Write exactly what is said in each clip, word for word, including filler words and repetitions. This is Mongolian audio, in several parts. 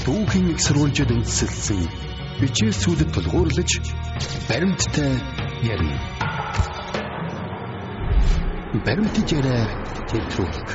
Дүүхийн их сурвалжид үндэслэлсэн бичээсүүдэд тулгуурлаж баримттай ярина. Баримттай яриа тэтгэврэг.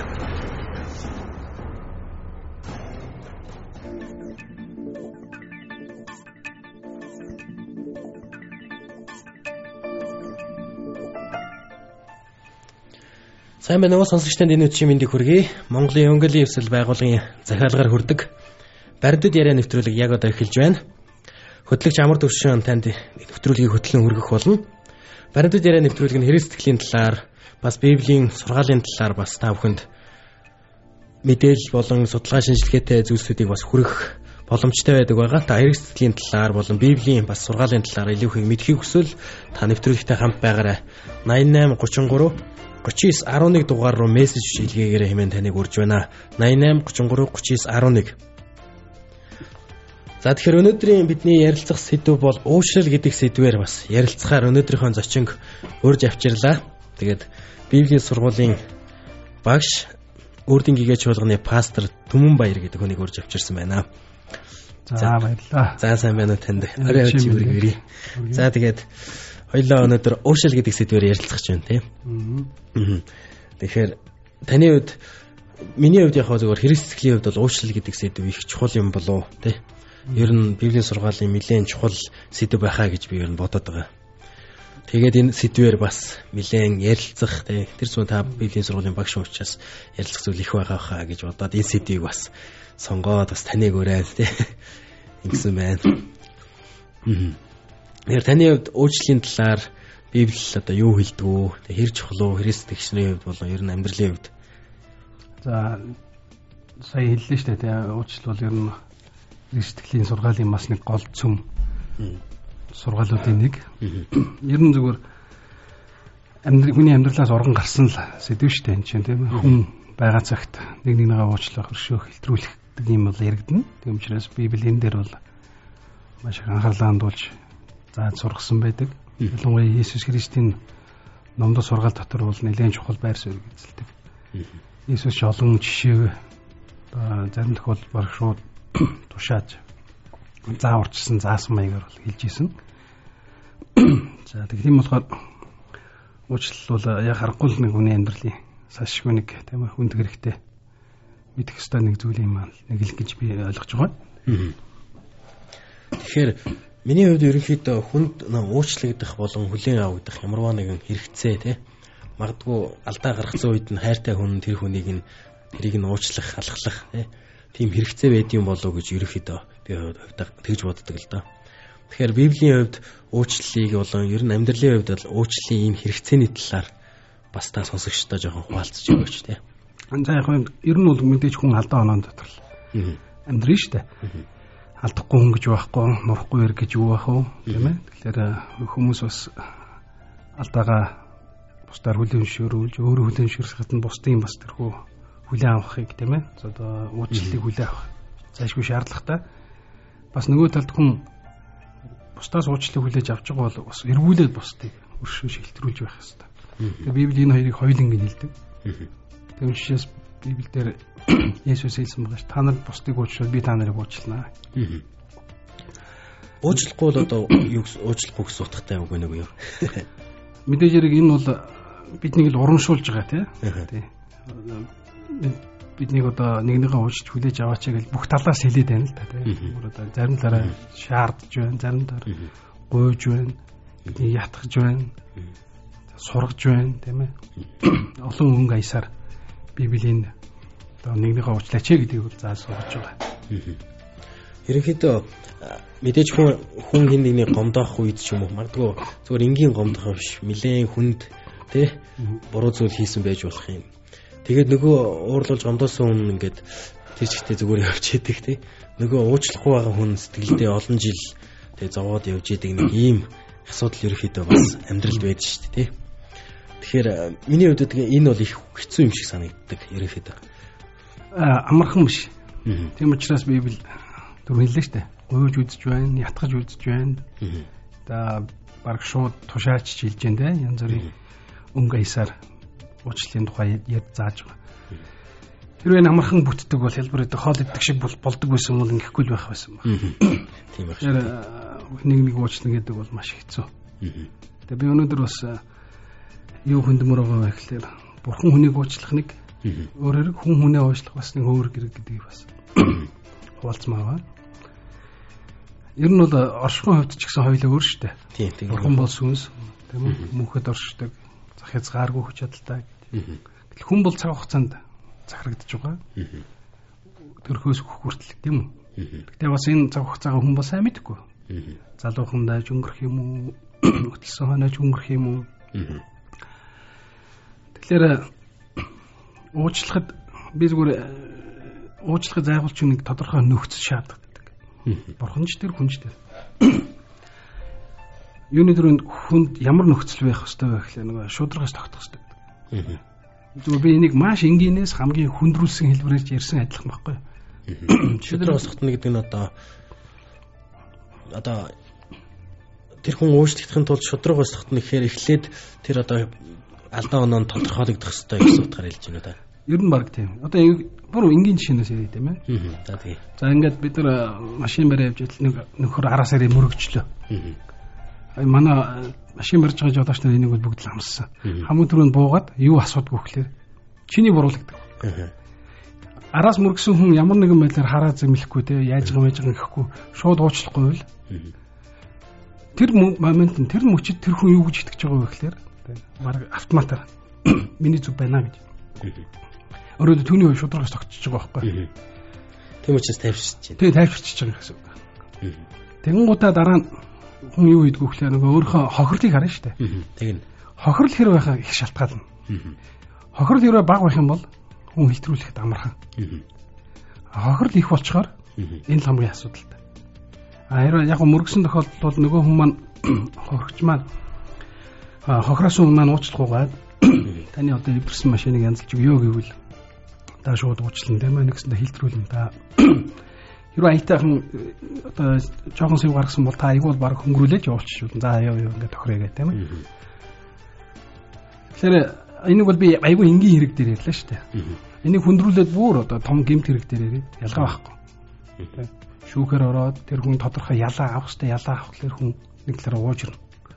Сайн байна уу сонсогчдод энэ үеийн мэндийг хүргэе. Монголын Өнгөлийн Эвсэл байгууллагын захиалгаар хүрдэг Баримттай яриа нэвтрүүлэг яг одоо эхэлж байна. Хөтлөгч Амар Төвшин танд нэвтрүүлгийг хөтлөн хүргэх болно. Баримттай яриа нэвтрүүлэг нь хэрэг сэтгэлийн талаар, бас Библийн сургаалын талаар бас та бүхэнд мэдээлэл болон судалгаа шинжилгээтэй зүйлсүүдийг бас хүргэх боломжтой байдаг байгаа. Та хэрэг сэтгэлийн талаар болон Библийн бас сургаалын талаар илүү их мэдхийг хүсвэл та нэвтрүүлэгтэй хамт байгаарай. найман найман гурван гурав гурван девять один нэг дугаар руу мессеж илгээгээрэй хэмээн таныг урьж байна. найман найман гурван гурав гурван девять один нэг. За тэгэхээр өнөөдрийн бидний ярилцах сэдв бол уушрал гэдэг сэдвээр бас ярилцахаар өнөөдрийнхөө зочинг урьж авчирлаа. Тэгээд Библийн сургуулийн багш Үрдийн гэгч чуулганы пастор Түмэн Баяр гэдэг хүнийг урьж авчирсан байна. За баярлалаа. За сайн байна уу танд? Орой өчиг үргэлээ. За тэгээд хоёлаа өнөөдөр уушрал гэдэг сэдвээр ярилцах гэж байна тийм. Аа. Тэгэхээр таны хувьд миний хувьд яг зөвхөн хэрэг сэтгэлийн хувьд бол уушрал гэдэг сэдв их чухал юм болов тийм. Ер нь Библийн сургаалын нэлээд чухал сэдв байхаа гэж би ер нь бодоод байгаа. Тэгээд энэ сэдвээр бас нэлээд ярилцах тий тэр зүйл та Библийн сургаалын багш учраас ярилцах зүйл их байгаа хаа гэж бодоод энэ сэдвийг бас сонгоод бас таныг өрөөд тий ингэсэн байна. Тэгэхээр таны хувьд уучлалын талаар Библи одоо юу хэлдэг үү? Тэг хэр чухал уу? Христчний хувьд болон ер нь амьдралын хувьд. За сая хэллээ шүү дээ тий уучлал бол ер нь Христийн сургаалын бас нэг гол цөм сургаалуудын нэг. Ер нь зүгээр амьдрал хүний амьдралаас урган гарсан л сэдв шүү дээ энэ чинь тийм ээ. Хүн байгаа цагт нэг нэгнээ уучлах, өршөөх, хэлтрүүлэх юм бол яригдана. Тийм учраас Библи энэ дээр бол маш их анхаарлаа хандуулж зааж сургасан байдаг. Ялангуяа Иесус Христийн номдо сургаал дотор бол нэлээд чухал байр суурь эзэлдэг. Иесус ч олон жишээ зарим тохиолдолд баг шууд тушааж зааварчсан заасан маягаар бол хэлж исэн. За тийм болохоор уучлал бол яг харахгүй нэг хүний амьдралын сашгүй нэг тийм ээ хүнд хэрэгтэй мэдэх ёстой нэг зүйл юм аа нэг л гэж би ойлгож байгаа. Тэгэхээр миний хувьд ерөнхийдөө хүнд уучлагдах болон хүлээн авагдах ямарваа нэгэн хэрэгцээ тий. Магадгүй алдаа гаргацсан үед нь хайртай хүн тэр хүнийг нь тэрийг нь уучлах, алхах тий. Тийм хэрэгцээ байд юм болов уу гэж ерөөхдөө би хувьдаа тэгж боддог л доо. Тэгэхээр Библийн хувьд уучлалыг болон ер нь амьдралын хувьд бол уучлалын ийм хэрэгцээний талаар бас та сонсогчдоо жоохон хуваалцаж өгөөч тий. За яг нь ер нь бол мэдээж хүн алдаа оноо дотор л амьдрын шүү дээ. Алдахгүй хүн гэж байхгүй, нурахгүй ер гэж юу байх вэ тийм ээ. Тэгэхээр хүмүүс бас алдаагаа бусдаар хүлээн зөвшөөрүүлж өөрөө хүлээн зөвшөөрөх хатан бусдын бас тэрхүү хүлээн авахыг тийм ээ. Одоо уучлалыг хүлээн авах зайлшгүй шаардлагатай. Бас нөгөө талд хүн бусдаас уучлалыг хүлээж авч байгаа бол бас эргүүлээд бусдыг өршөө шилтрүүлж байх хэрэгтэй. Тэгээ Библи энэ хоёрыг хоёуланг хэлдэг. Тийм учраас Библиэлд Есүс хэлсэн байгаа ш та нар бусдыг уучлал би та нарыг уучлнаа. Уучлахгүй бол одоо юу уучлахгүй гэсэн утгатай үг нэг үү? Мэдээж хэрэг энэ бол биднийг л урамшуулж байгаа тий. Биднийг одоо нэгнийгээ уучж хүлээж аваач гэж бүх талаас хэлээд байна л та тийм. Одоо зарим талаараа шаардж байна, зарим талаараа гуйж байна, бидний ятгахж байна, сургаж байна тийм ээ. Олон өнгө аясаар Библийн одоо нэгнийгээ уучлаач гэдгийг бол зааж сургаж байгаа. Ерөнхийдөө мэдээж хүн хүн хин нэгний гомдоох үед ч юм уу магадгүй зүгээр энгийн гомдох биш, нэлээд хүнд тий буруу зүйл хийсэн байж болох юм. Тэгээд нөгөө уурлуулж гомдоосон хүн ингээд тэр чигтээ зүгээр явж идэг тий. Нөгөө уучлахгүй байгаа хүн сэтгэлдээ олон жил тэгээ зовоод явж идэг нэг ийм асуудал ерөөхдөө бас амьдралд байдаг шүү дээ тий. Тэгэхээр миний хувьд тэгээ энэ бол их хэцүү юм шиг санагддаг ерөөхдөө. Аа амархан биш. Тийм учраас Библи түр хэллээ шүү дээ. Гуйж үзэж байна, ятгаж үзэж байна. За баг шууд тушаач хэлж байна тий. Янз бүрийн өнгө аясаар уучлалын тухай яд зааж байгаа. Хэрвээ намархан бүтдэг бол хэлбэр өдөө хоол идэх шиг бол болдог байсан бол ингэхгүй л байх байсан ба. Тийм байх. Тэгэхээр нэг нэг уучлна гэдэг бол маш хэцүү. Тэгээ би өнөөдөр бас юу хөндмөр байгаа вэ гэхээр бурхан хүнийг уучлах нэг өөрөөр хүн хүнээ уучлах бас нэг өөр гэрэг гэдгийг бас хуваалцмаа. Ер нь бол оршихуйн хувьд ч гэсэн хоёулаа өөр шүү дээ. Тийм тийм. Бурхан бол сүнс тийм үү? Мөнхөд оршдог, зах хязгааргүй хүч чадалтай. Гэтэл хүн бол цаг хугацаанд захирагдж байгаа. Төрхөөс хөх хүртэл тийм үү? Гэтэ бас энэ цаг хугацаагаа хүн бол сайн мэдэхгүй. Залуухан дайж өнгөрөх юм уу? Хөтөлсөн хонооч өнгөрөх юм уу? Тэгэхээр уучлахад би зүгээр уучлахад зайгуулч нэг тодорхой нөхцөл шаарддаг. Бурхан ч тэр хүн ч тэр. Юуны төрөнд хүнд ямар нөхцөл байх ёстой вэ гэхлээр нэг шударгаас тогтох ёстой. Зүгээр би энийг маш энгийнээс хамгийн хүндрүүлсэн хэлбэрээр ярьсан адилхан байхгүй. Шударгаас тогтно гэдэг нь одоо одоо тэр хүн уучлахын тулд шударгаас тогтно гэхээр эхлээд тэр одоо алдаа оноо тодорхойлогдох ёстой гэсэн утгаар хэлж байна да. Ер нь баг тийм. Одоо бүр энгийн жишээнээс яриа тийм ээ. За тийм. За ингээд бид нар машин барь явж идэл нэг нөхөр араас арай мөрөгчлөө. Аа. Манай машин барьж байгаа жолооч нар энийг бүгд л хамссан. Хамгийн түрүүнд буугаад юу асуудгүй гэхлээр чиний буруулагдав. Араас мөргсөн хүн ямар нэгэн байдлаар хараа зэмлэхгүй те яаж байгаа мэж байгаа гэхгүй шууд уучлахгүй бол тэр момент нь тэр мөчид тэр хүн юу гэж итгэж байгаа вэ гэхлээр баг автоматар миний зүг байна гэж. Өөрөөр түүний хувь шударгаас тогтчихж байгаа байхгүй. Тийм учраас тайвширч байна. Тийм тайвширч байгаа гэсэн үг. Тэгэнгუутаа дараа нь хүн юу хийдгүү гэхлээр нөгөө өөрийнхөө хохирлыг харна шүү дээ. Тэгнь. Хохирол хэрэг байхаа их шалтгаална. Хохирол хэрэг бага байх юм бол хүн хэлтрүүлэхэд амархан. Хохирол их болчоор энэ л хамгийн асуудалтай. А хэрэг яг мөргсөн тохиолдолд бол нөгөө хүн маань хохирогч маань хохроос өмнө маань уучлахгүйгээд таны одоо эвэрсэн машиныг янзлж өгөө гэвэл та шууд уучлан тийм ээ нэгсэндээ хэлтрүүлнэ та. Хэрвээ аятайхан одоо жоохон сэв гаргасан бол та айгуул баг хөнгөрүүлээж явуулчих шүү. За яа яа ингээд тохироо тийм ээ. Тэгэхээр энийг бол би айгүй энгийн хэрэг дээр ярьлаа шүү дээ. Энийг хүндрүүлээд бүр одоо том гэмт хэрэг дээр яриад ялгаа байхгүй. Шүүхээр ороод тэр хүн тодорхой ялаа авах хэрэгтэй ялаа авах гэхээр хүн нэг талаараа уужрна.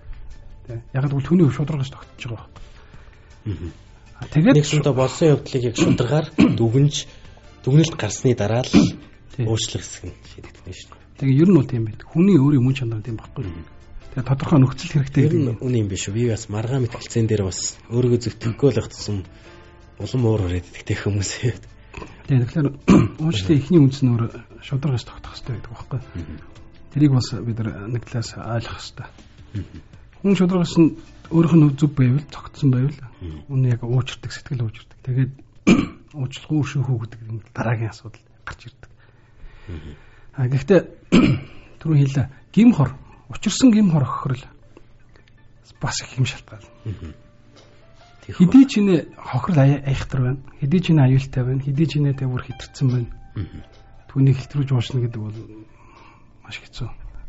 Яг л түүний шударгаас тогтож байгаа байхгүй. Тэгээд нэг шунтаа болсон явдлыг яг шударгаар дүгнж дүгнэлт гарсны дараа л уучлах хэсэг нь шийдэгдэнэ шүү дээ. Тэгээ ер нь бол тийм байт. Хүний өөрийн мөн чанар тийм байхгүй. Тэгээ тодорхой нөхцөл хэрэгтэй юм. Үн юм биш үү? Би бас маргаан мэтгэлцэн дээр бас өөрийгөө зөвтгөхгүй л явагдсан улам уур ураад идэгтэй хүмүүс ээ. Тэгээ тэгэхээр уучлалын эхний үндэс нь өөр шударгаас тогтох хэрэгтэй гэдэг байхгүй. Тэрийг бас бид нэг талаас ойлгох хэрэгтэй. Хүн шударгаас нь өөрийнх нь зүг байвал цогтсон байвал үнэ яг уучирдаг сэтгэл уучирдаг. Тэгээд уучлахгүй шүүхүү гэдэг нь дараагийн асуудал гарч ирдэг. А гэхдээ түрүү хэлээ гим хор учирсан гим хор хохирол бас их юм шалтгаална. Хэдий ч нэ хохирол айхтар байна. Хэдий ч нэ аюултай байна. Хэдий ч нэ тэр хитэрсэн байна. Түүнийг хэлтрүүлж уушна гэдэг бол маш хэцүү.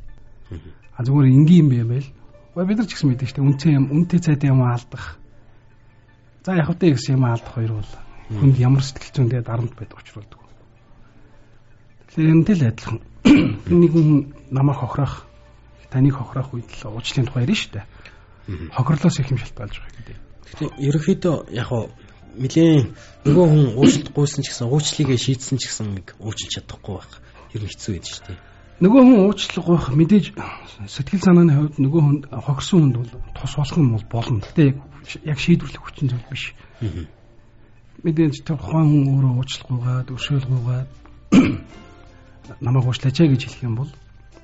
А зүгээр энгийн юм байвал бид нар ч гэсэн мэддэг шүү дээ. Үнтэй юм, үнтэй цайтай юм алдах. За яг хөтэй гэсэн юм алдах хоёр бол хүнд ямар сэтгэл зүйндээ дарамт байдаг учруулдаг. Тэгэхээр энэтэй л адилхан. Нэг хүн намайг хохирох, таныг хохирох үед л уучлалын тухай ярина шүү дээ. Хохирлоос их юм шалтгаалж байгаа гэдэг. Гэхдээ ерөнхийдөө яг хоо нэлийн нөгөө хүн уучлахгүйсэн ч гэсэн уучлалыгээ шийдсэн ч гэсэн нэг уучлж чадахгүй байх. Ер нь хэцүү байдаг шүү дээ. Нөгөө хүн уучлах байх мэдээж сэтгэл санааны хувьд нөгөө хүн хохирсон хүнд бол тус болох юм бол болно. Гэтэ яг шийдвэрлэх хүчин зүйл биш. Мэдээж тэр тухайн хүн өөрөө уучлахгүйгээд, өршөөлгүйгээд намайг уучлаач гэж хэлэх юм бол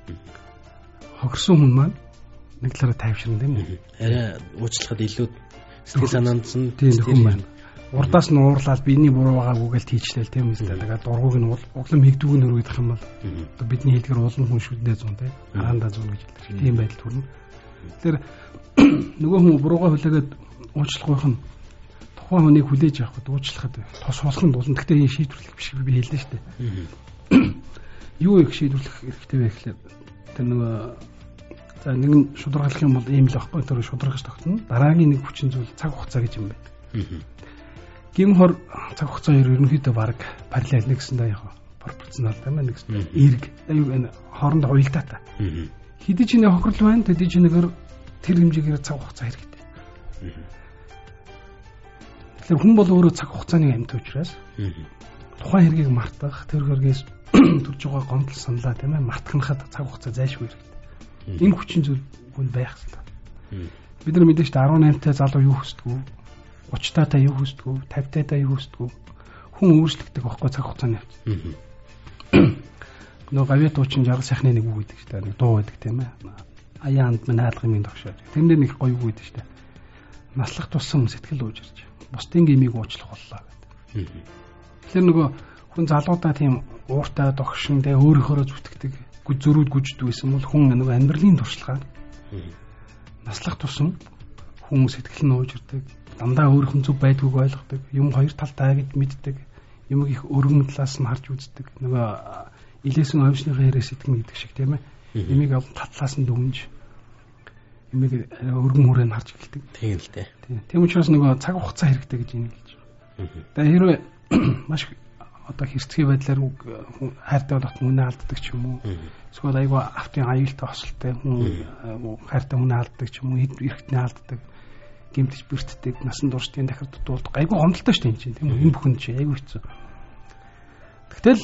хохирсон хүн маань нэг талаараа тайвширна тийм үү? Арай уучлахад илүү сэтгэл санаанд нь тийм хүн байна. Урдаас нь уурлаад биний буруу байгаагүйгээл тийчлээл тийм үстэй. Тэгээд дургууг нь углам хэгдүүг нь өргөдөх юм бол одоо бидний хэлдгэр улам хүн шүднээ зүүн тийм хаандаа зүүн гэж хэлдэг. Тийм байдал төрнө. Тэгэхээр нөгөө хүн буруугаа хүлээгээд уучлах байх нь тухайн хүнийг хүлээж авахд уучлахад тос болохын тулд гэхдээ шийдвэрлэх биш би хэллээ шүү дээ. Юу их шийдвэрлэх хэрэгтэй вэ гэхлээр тэр нөгөө за нэг нь шударгалах юм бол ийм л байхгүй тэр шударгаж тогтно. Дараагийн нэг хүчин зүйл цаг хугацаа гэж юм байна. гин хор цаг хугацаа ерөнхийдөө баг параллел нэгсэндээ яг пропорционал тийм ээ нэгсэн. Эрг аюу энэ хоорондоо уялдаа та. Хэдий ч нэг хохирол байна, хэдий ч нэгээр тэр хэмжээгээр цаг хугацаа хэрэгтэй. Тэгэхээр хүн бол өөрөө цаг хугацааны амьд учраас тухайн хэргийг мартах, тэр хэргээс төрж байгаа гомдол саналаа тийм ээ мартахнахад цаг хугацаа зайлшгүй хэрэгтэй. Энэ хүчин зүйл хүн байх хэрэгтэй. Бид нар мэдээж дөрвөн наймтай залуу юу хүсдэг вэ? учир таатай юу хүсдэг вэ? тавь таатай юу хүсдэг вэ? Хүн өөрчлөгдөг байхгүй цаг хугацааны явц. Нөгөө гавьяа дуучин жаргал сайхны нэг үг гэдэг шүү дээ. Нэг дуу байдаг тийм ээ. Аяанд минь хаалгын минь тогшоо. Тэндээ нэг гоё үг гэдэг шүү дээ. Наслах тусам сэтгэл уужирч. Бусдын гмийг уучлах боллоо гэдэг. Тэгэхээр нөгөө хүн залуудаа тийм ууртай догшин тэ өөрийнхөө зүтгэдэг зөрүүд гүждэг байсан бол хүн нөгөө амьдралын туршлагаар наслах тусам хүн сэтгэл нь уужирдаг. Дандаа өөрийнх нь зөв байдгүйг ойлгодог. Юм хоёр талтай гэж мэддэг. Юм их өргөн талаас нь харж үздэг. Нөгөө илээсэн овчныхаа хэрэг сэтгэн гэдэг шиг тийм ээ. Ямиг аван татлаас нь дүнж ямиг өргөн хүрээнд харж эхэлдэг. Тийм л дээ. Тийм учраас нөгөө цаг хугацаа хэрэгтэй гэж энийг хэлж байгаа. Тэгээ хэрвээ маш одоо хэрцгий байдлаар хайртай болоод үнэ алддаг ч юм уу. Эсвэл айгүй автын аюултай хосолтой хүн хайртай үнэ алддаг ч юм уу. Эргэтний алддаг. Гимтэж бэртдэг, насан туршдын дахир дутуулдаг. Айгүй гомдолтой шүү дээ энэ чинь тийм үү? Энэ бүхэн чинь айгүй хэцүү. Тэгтэл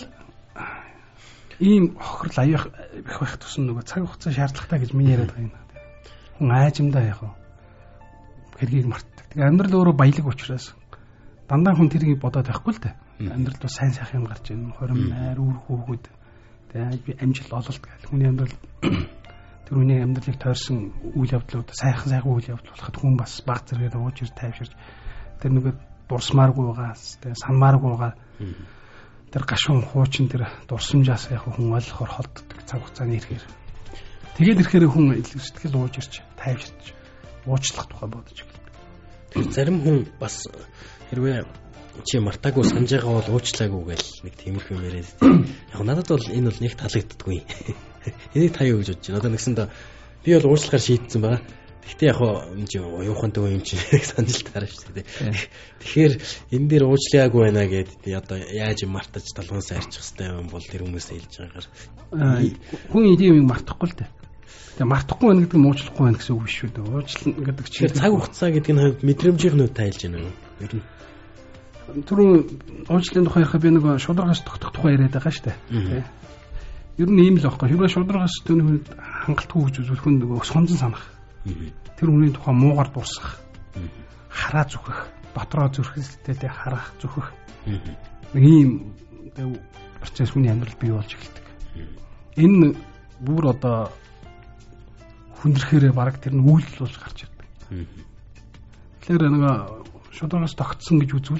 ийм хохирол аяах их байх тусам нөгөө цаг хугацаа шаардлагатай гэж миний яриад байгаа юм. Хүн аажимдаа яг хэргийг мартдаг. Тэгээ амьдрал өөрөө баялаг учраас дандаа хүн тэргийг бодоод байхгүй л дээ. Амьдрал бас сайн сайхан юм гарч ирнэ. Хорим найр үр хүүгүүд тэгээ амжилт ололт гэх хүний амьдрал тэр хүний амьдралыг тойрсон үйл явдлууд сайхан сайхан үйл явдал болоход хүн бас баг зэрэгээр уужир тайвширч тэр нөгөө дурсмааргүй байгаас тэгээ санмааргүй байгаа тэр гашуун хуучин тэр дурсамжаас яг хүн ойлгохоор холддог цаг хугацааны ирэхээр тэгээд ирэхээр хүн сэтгэл уужирч тайвширч уучлах тухай бодож эхэлдэг. Тэр зарим хүн бас хэрвээ чи мартаагүй санаж байгаа бол уучлаагүй гэл нэг тиймэрхүү юм яриад тийм. Яг надад бол энэ бол нэг таалагддаггүй. Энийг та юу гэж бодож байна? Одоо нэгсэндээ би бол уучлахаар шийдсэн байгаа. Гэхдээ яг энэ чинь оюухан төв юм чинь санаж таарах шүү дээ. Тэгэхээр энэ дээр уучлаагүй байна гэдэг одоо яаж мартаж толгоос арчих хэвээр юм бол тэр хүмүүсээ хэлж байгаагаар хүн ийм юм мартахгүй л дээ. Тэгээ мартахгүй байна гэдэг нь уучлахгүй байна гэсэн үг биш шүү дээ. Уучлах гэдэг чинь цаг хугацаа гэдэг нь мэдрэмжийнхнүүд тайлж байна уу? Ер нь түрүү уучлалын тухай ярих би нэг шударгаас тогтох тухай яриад байгаа шүү дээ. Ер нь ийм л байхгүй. Хэрвээ шударгаас төвний хүнд хангалтгүй гэж үзвэл хүн нөгөө сонзон санах. Тэр хүний тухай муугар дурсах. Хараа зүхэх, дотроо зүрхэлтэй харах зүхэх. Нэг ийм процесс хүний амьдрал бий болж эхэлдэг. Энэ бүр одоо хүндрэхээрээ бараг тэр нь үйлдэл болж гарч ирдэг. Тэгэхээр нэг шударгаас тогтсон гэж үзвэл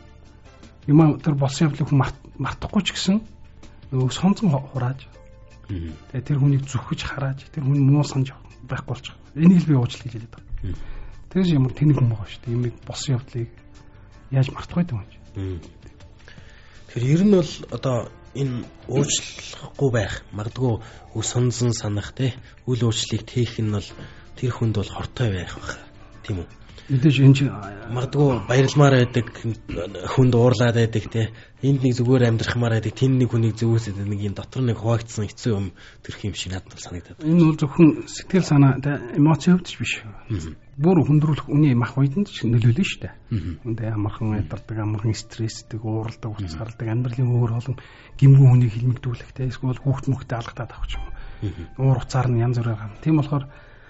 юм тэр болсон явдлыг хүн мартахгүй ч гэсэн нөгөө сонцон хурааж тэгээ тэр хүнийг зүхэж харааж тэр хүн муу санаж байхгүй болчих. Энийг л би уучлал гэж хэлээд байгаа. Тэгээс ямар тэнэг хүн байгаа шүү дээ. Ямиг болсон явдлыг яаж мартах вэ юм чинь. Тэгэхээр ер нь бол одоо энэ уучлахгүй байх магадгүй өв сонсон санах те үл уучлалыг тээх нь бол тэр хүнд бол хортой байх байх. Тийм үү? Мэдээж энэ чинь магадгүй баярламаар байдаг хүнд уурлаад байдаг те энд нэг зүгээр амьдрахмаар байдаг тэн нэг хүнийг зөвөөсөд нэг юм дотор нэг хуваагдсан хэцүү юм төрх юм шиг надад санагдаад. Энэ бол зөвхөн сэтгэл санаа эмоц хөвдөж биш. Бүр хүндрүүлэх үний мах үйдэнд ч нөлөөлнө шүү дээ. Үндэ амархан ядардаг, амархан стрессдэг, ууралдаг, уцгардаг, амьдралын өөр олон гимгүү хүнийг хилмигдүүлэх те эсвэл хүүхд мөхтэй алгатаад авах юм. Уур уцаар нь янз бүрээр гарна. Тийм болохоор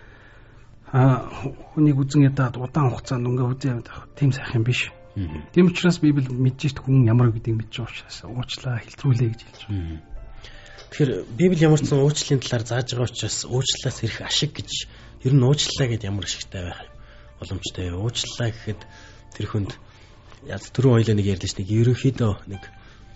а хүнийг үзэн ядаад удаан хугацаанд ингээ үзээ явах тийм сайхан биш. Тийм учраас Библи мэдж шít хүн ямар гэдгийг мэдж байгаа учраас уучлаа хэлтрүүлээ гэж хэлж байна. Тэгэхээр Библи ямар ч сан уучлалын талаар зааж байгаа учраас уучлалаас ирэх ашиг гэж ер нь уучлалаа гэдээ ямар ашигтай байх боломжтой. Уучлалаа гэхэд тэр хүнд яз түрүү хоёлаа нэг ярьдэн чинь ерөнхийдөө нэг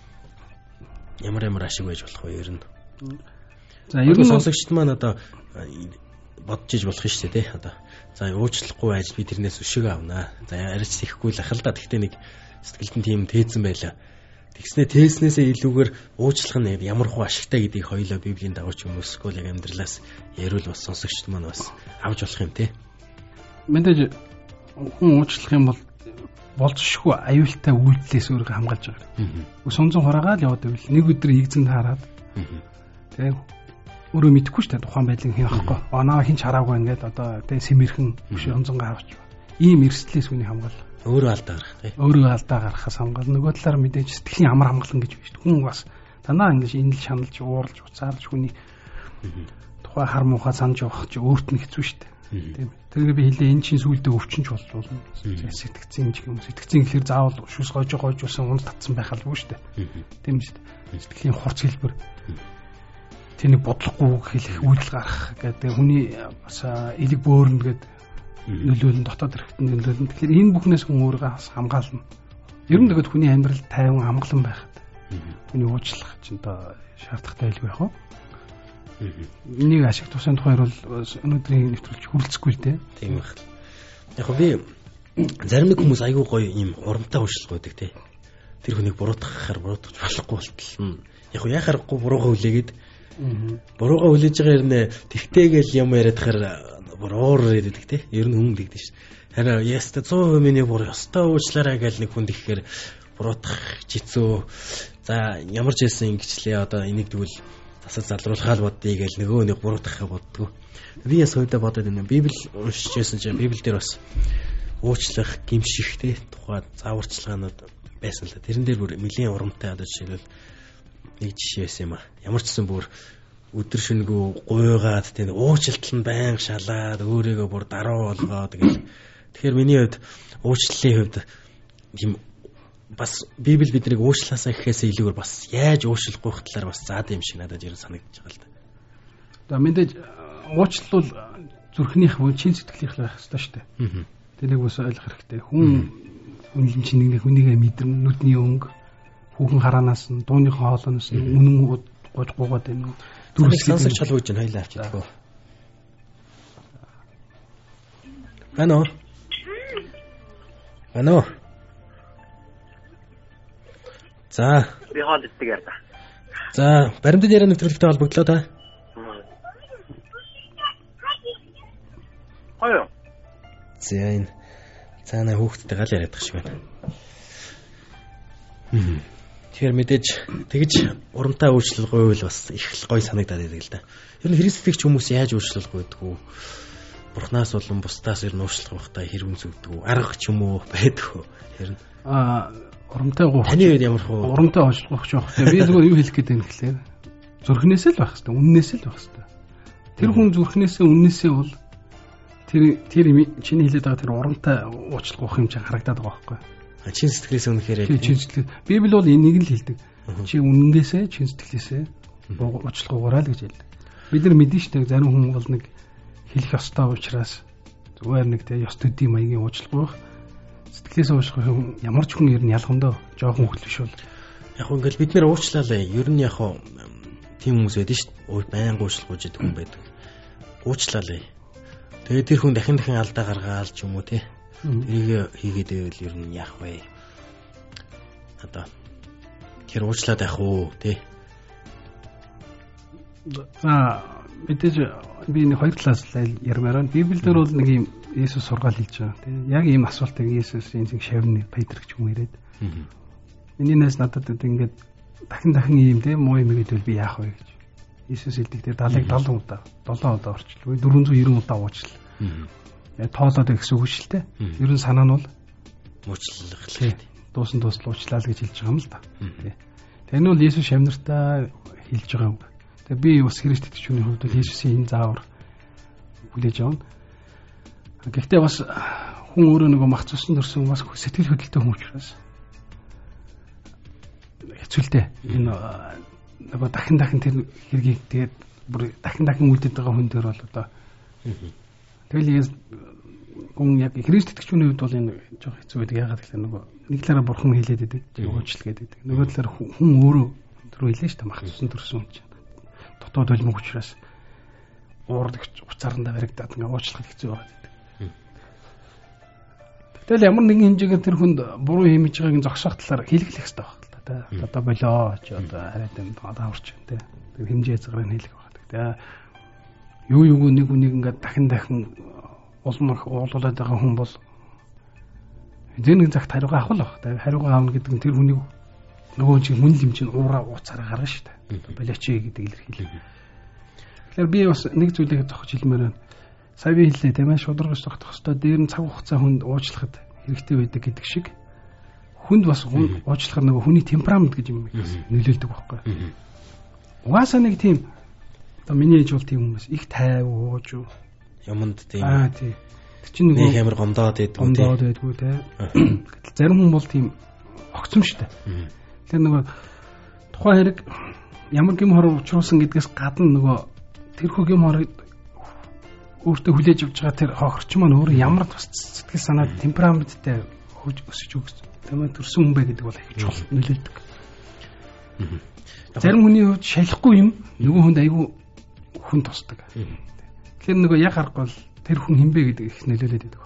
ямар ямар ашиг байж болох вэ ер нь. За ер нь сонсогчд маань одоо бодож иж болох шүү дээ тий одоо за уучлахгүй байж би тэрнээс өшөг авнаа за арич сэхгүй л ахал да гэхдээ нэг сэтгэлд нь тийм тээцэн байлаа тэгснэ тээснээсээ илүүгээр уучлах нь ямар хуу ашигтай гэдгийг хоёлоо Библийн дагууч хүмүүс эсвэл яг амьдралаас яриул бас сонсогчд маань бас авч болох юм тий мэдээж хүн уучлах юм бол болцшгүй аюултай үйлдэлээс өөрийгөө хамгаалж байгаа. Сунзан хураагаад яваад байвал нэг өдөр хийгзэн хараад тэгээ өөрөө мэдэхгүй шүү дээ тухайн байдлыг хин авахгүй. Оноо хинч хараагүй ингээд одоо тэгээ сэмэрхэн биш онцонгаа авч. Ийм эрсдлээс хүний хамгаалах. Өөрөө алдаа гарах тий. Өөрөө алдаа гарахаас хамгаална. Нөгөө талаар мэдээж сэтгэлийн амар хамгаална гэж байна шүү дээ. Хүн бас танаа ингэж инэл шаналж ууралж уцаарлж хүний тухай хар муухай санаж явах чи өөрт нь хэцүү шүү дээ. Тийм. Тэгэхээр би хэлээ энэ чинь сүулдэ өвчнөж болж болно. Сэтгцэн ч юм. Сэтгцэн гэхэлэр заавал шүс гойж гойжуулсан унд татсан байх албагүй шүү дээ. Тийм шүү дээ. Сэтгэлийн хурц хэлбэр тэнийг бодлохгүй хэлэх үйлдэл гарах гэдэг хүний бас элэг бөөрнө гэдэг нөлөөлн дотоод хэрэгтэн нөлөөлн. Тэгэхээр энэ бүхнээс хүн өөрийгөө бас хамгаална. Ер нь тэгээд хүний амьдрал тайван амгалан байхад хүний уучлах чинь одоо шаардлагатай байлгүй яах вэ? Энийг ашиг тусан тухайр бол өнөөдрийн нэвтрүүлж хүрэлцэхгүй л дээ. Тийм байх. Яг би зарим нэг хүмүүс айгүй гоё юм урамтай уушлах байдаг тий. Тэр хүнийг буруутгахаар буруутгах болохгүй болтол. Яг яхаарахгүй буруугаа хүлээгээд буруугаа хүлээж байгаа юм нэ тэгтэйгээл юм яриад хахаар буруур яриад тий. Ер нь хүн тэгдэж ш. Харин яста цоо миний буруу ёстой уучлаарай гэж нэг хүнд ихээр буруутгах жицөө. За ямар ч байсан ингэчлээ одоо энийг тэгвэл засал залруулахаа бодъё гэж нөгөө нэг буруутгахаа боддгоо. Би яс хойдоо бодоод байна. Библи уншиж байсан чинь Библи дээр бас уучлах, гимших тий тухай зааварчилгаанууд байсан л да. Тэрэн дээр бүр нэлийн урамтай одоо жишээлбэл нэг жишээ байсан юм а. Ямар ч гэсэн бүр өдөр шөнөгүй гуйгаад тий уучлалтал нь байнга шалаад өөрийгөө бүр даруу болгоод гэж. Тэгэхээр миний хувьд уучлалын хувьд юм бас Библи биднийг уучлаасаа гэхээс илүүгээр бас яаж уучлахгүй талаар бас заад юм шиг надад ер нь санагдаж байгаа л да. За мэдээж уучлал бол зүрхнийх мөн чин сэтгэлийнх байх ёстой шүү дээ. Тэнийг бас ойлгох хэрэгтэй. Хүн хүн чинь нэг хүнийгээ мэдэрнэ, нүдний өнгө, хүүхэн хараанаас нь, дууныхаа хоолоноос нь үнэн гож гуугаад байна. Дүрс сансар чалгууж байна хоёлаа авчиж гоо. Ано. Ано. За. Би хоол иддэг яа та. За, баримтат яриа нэвтрүүлэгтэй холбогдлоо та. Хойо. За энэ цаана хүүхдтэй гал яриад тах шиг байна. Хм. Тэгэхээр мэдээж тэгж урамтай уучлал гойвол бас их гоё санагдаад байдаг л да. Ер нь христлэгч хүмүүс яаж уучлал гойдаг вэ? Бурхнаас болон бусдаас ер нь уучлах байхдаа хэрвэн зүгдэг үү? Арга ч юм уу байдаг уу? Ер нь аа урамтай гооч. Таны үед ямар хөө урамтай уучлах жоох. Би зүгээр юу хэлэх гээд байна гэхлээр зүрхнээсээ л байх хэрэгтэй, үннээсээ л байх хэрэгтэй. Тэр хүн зүрхнээсээ үннээсээ бол тэр тэр чиний хэлээд байгаа тэр урамтай уучлах юм чинь харагдаад байгаа байхгүй. А чин сэтгэлээс үнэхээр яг чин сэтгэл. Библи бол энийг л хэлдэг. Чи үннээсээ чин сэтгэлээсээ уучлах угаараа л гэж хэлдэг. Бид нар мэдэн штэ зарим хүн бол нэг хэлэх ёстой учраас зүгээр нэг тэ ёс төдий маягийн уучлах байх. Сэтгэлээс уучлах юм ямар ч хүн ер нь ялгандаа жоохон хөлт биш бол. Яг ингээл бид нэр уучлалаа. Ер нь яг тийм хүмүүс байдаг шүү дээ. Баян уучлах гэж хүн байдаг. Уучлалаа. Тэгээд тэр хүн дахин дахин алдаа гаргаал ч юм уу тий. Тэрийг хийгээд байвал ер нь яах вэ? Одоо тэр уучлаад байх уу тий. За мэдээж би нэг хоёр талаас ярмаар байна. Библиэлд бол нэг юм Есүс сургаал хийж байгаа тийм. Яг ийм асуултыг Есүс энэ шиг шавны Петр гэж юм яриад. Миний найз надад ингээд дахин дахин ийм тийм муу юм гэдэл би яах вэ гэж. Есүс хэлдэг тийм далайг даалгавар удаа, долоон удаа орчлоо. дөрвөн зуун найман удаа уучлаа. Яг тоолоод гэсэн үг шүү дээ. Ер нь санаа нь бол уучлах л. Дуусан дуусал уучлаа л гэж хэлж байгаа юм л да. Тийм. Тэр нь бол Есүс шавнартаа хэлж байгаа үг. Тэгээ би бас Христ итгэжүүний хувьд бол Есүсийн энэ заавар хүлээж авна. Гэхдээ бас хүн өөрөө нөгөө мах цусан төрсөн бас сэтгэл хөдлөлтөй хүн учраас хэцүүлтэй. Энэ нөгөө дахин дахин тэр хэргийг тэгээд бүр дахин дахин үлдээд байгаа хүн дээр бол одоо тэгэл хүн яг Христ итгэжүүний хувьд бол энэ жоох хэцүү байдаг. Ягаад гэвэл нөгөө нэг талаараа бурхан хэлээд байдаг. Уучлал гэдэг. Нөгөө талаараа хүн өөрөө түрүү хэлээ шүү дээ мах цусан төрсөн хүн чинь. Дотоод өлмөг учраас уурдаг уцаарандаа баригдаад ингээ уучлах хэцүү байна. Тэгэл ямар нэгэн хэмжээгээр тэр хүнд буруу хэмж байгааг зогсоох талаар хэлэх хэрэгтэй байна та. Одоо болоо ч одоо хараад энэ дааварч тэ. Тэр хэмжээ згарыг хэлэх байна. Тэ. Юу юуг нэг үнийг ингээд дахин дахин улмах уулуулад байгаа хүн бол Тэр нэг цагт хариугаа авах л баг. Хариугаа авна гэдэг нь тэр хүнийг нөгөө чинь хүн юм чинь уураа ууцаараа гаргана шүү дээ. Болооч гэдэг илэрхийлээ. Тэгэхээр би бас нэг зүйлийг зохиж хэлмээр байна. Сая би хэллээ тийм ээ, шударгаж тогтох хэвээр дээр нь цаг хугацаа хүнд уучлахад хэрэгтэй байдаг гэдэг шиг хүнд бас уучлахад нөгөө хүний темперамент гэж юм нөлөөлдөг байхгүй. Угаасаа нэг тийм одоо миний ээж бол тийм хүмүүс их тайв ууж юу юмд тийм. Аа тийм. Тэр чинь нөгөө нэг амар гомдоод байдгүй тийм. Гомдоод байдгүй тийм. Гэтэл зарим хүн бол тийм огцом шүү дээ. Тэр нөгөө тухайн хэрэг ямар гэм хор учруулсан гэдгээс гадна нөгөө тэрхүү гэм хорыг өөртөө хүлээж авч байгаа тэр хохирч маань өөрөө ямар бас сэтгэл санаа темпераменттэй өсөж өгсөн. Тэмээ төрсөн хүн бай гэдэг бол их чухал нөлөөлдөг. Зарим хүний хувьд шалахгүй юм нөгөө хүнд айгүй хүн тусдаг. Тэгэхээр нөгөө яг харахгүй бол тэр хүн хинбэ гэдэг их нөлөөлөд байдаг.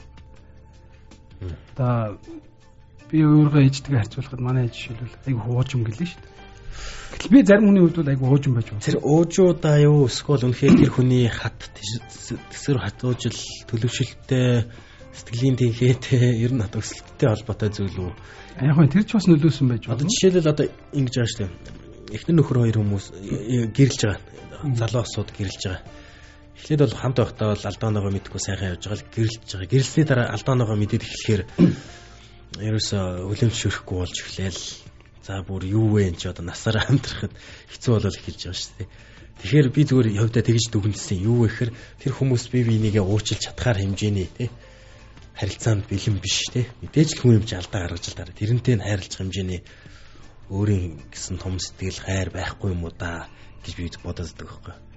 Одоо би өөрөө ээжтэйгээ харьцуулахад манай ээж жишээлбэл айгүй хуужим гэлээ шүү дээ. Гэтэл би зарим хүний хувьд бол айгүй хуужим байж байна. Тэр уужуудаа юу эсвэл үнэхээр тэр хүний хат тэсэр хатуужил төлөвшөлттэй сэтгэлийн тэнхээтэй ер нь өсөлттэй холбоотой зүйл үү? Яг нь тэр ч бас нөлөөсөн байж байна. Одоо жишээлбэл одоо ингэж байгаа шүү дээ. Эхнэр нөхөр хоёр хүмүүс гэрэлж байгаа. Залуу осууд гэрэлж байгаа. Эхлээд бол хамт байхдаа бол алдаанагаа мэдгүй сайхан явж байгаа л гэрэлж байгаа. Гэрэлсний дараа алдаанагаа мэдээд эхлэхээр ерөөсөө үлэмж шөрөхгүй болж эхлээл. За бүр юу вэ энэ ч одоо насаараа хамтрахад хэцүү болол эхэлж байгаа шүү дээ. Тэгэхээр би зүгээр явдаа тэгж дүгнэлсэн. Юу вэ гэхээр тэр хүмүүс бие бинийгээ уурчилж чадхаар хэмжээний тий харилцаанд бэлэн биш тий. Мэдээж л хүн юм чи алдаа гаргаж л дараа. Тэрнтэй нь хайрлах хэмжээний өөрийн гэсэн том сэтгэл хайр байхгүй юм уу да гэж би бодож байгаа байхгүй.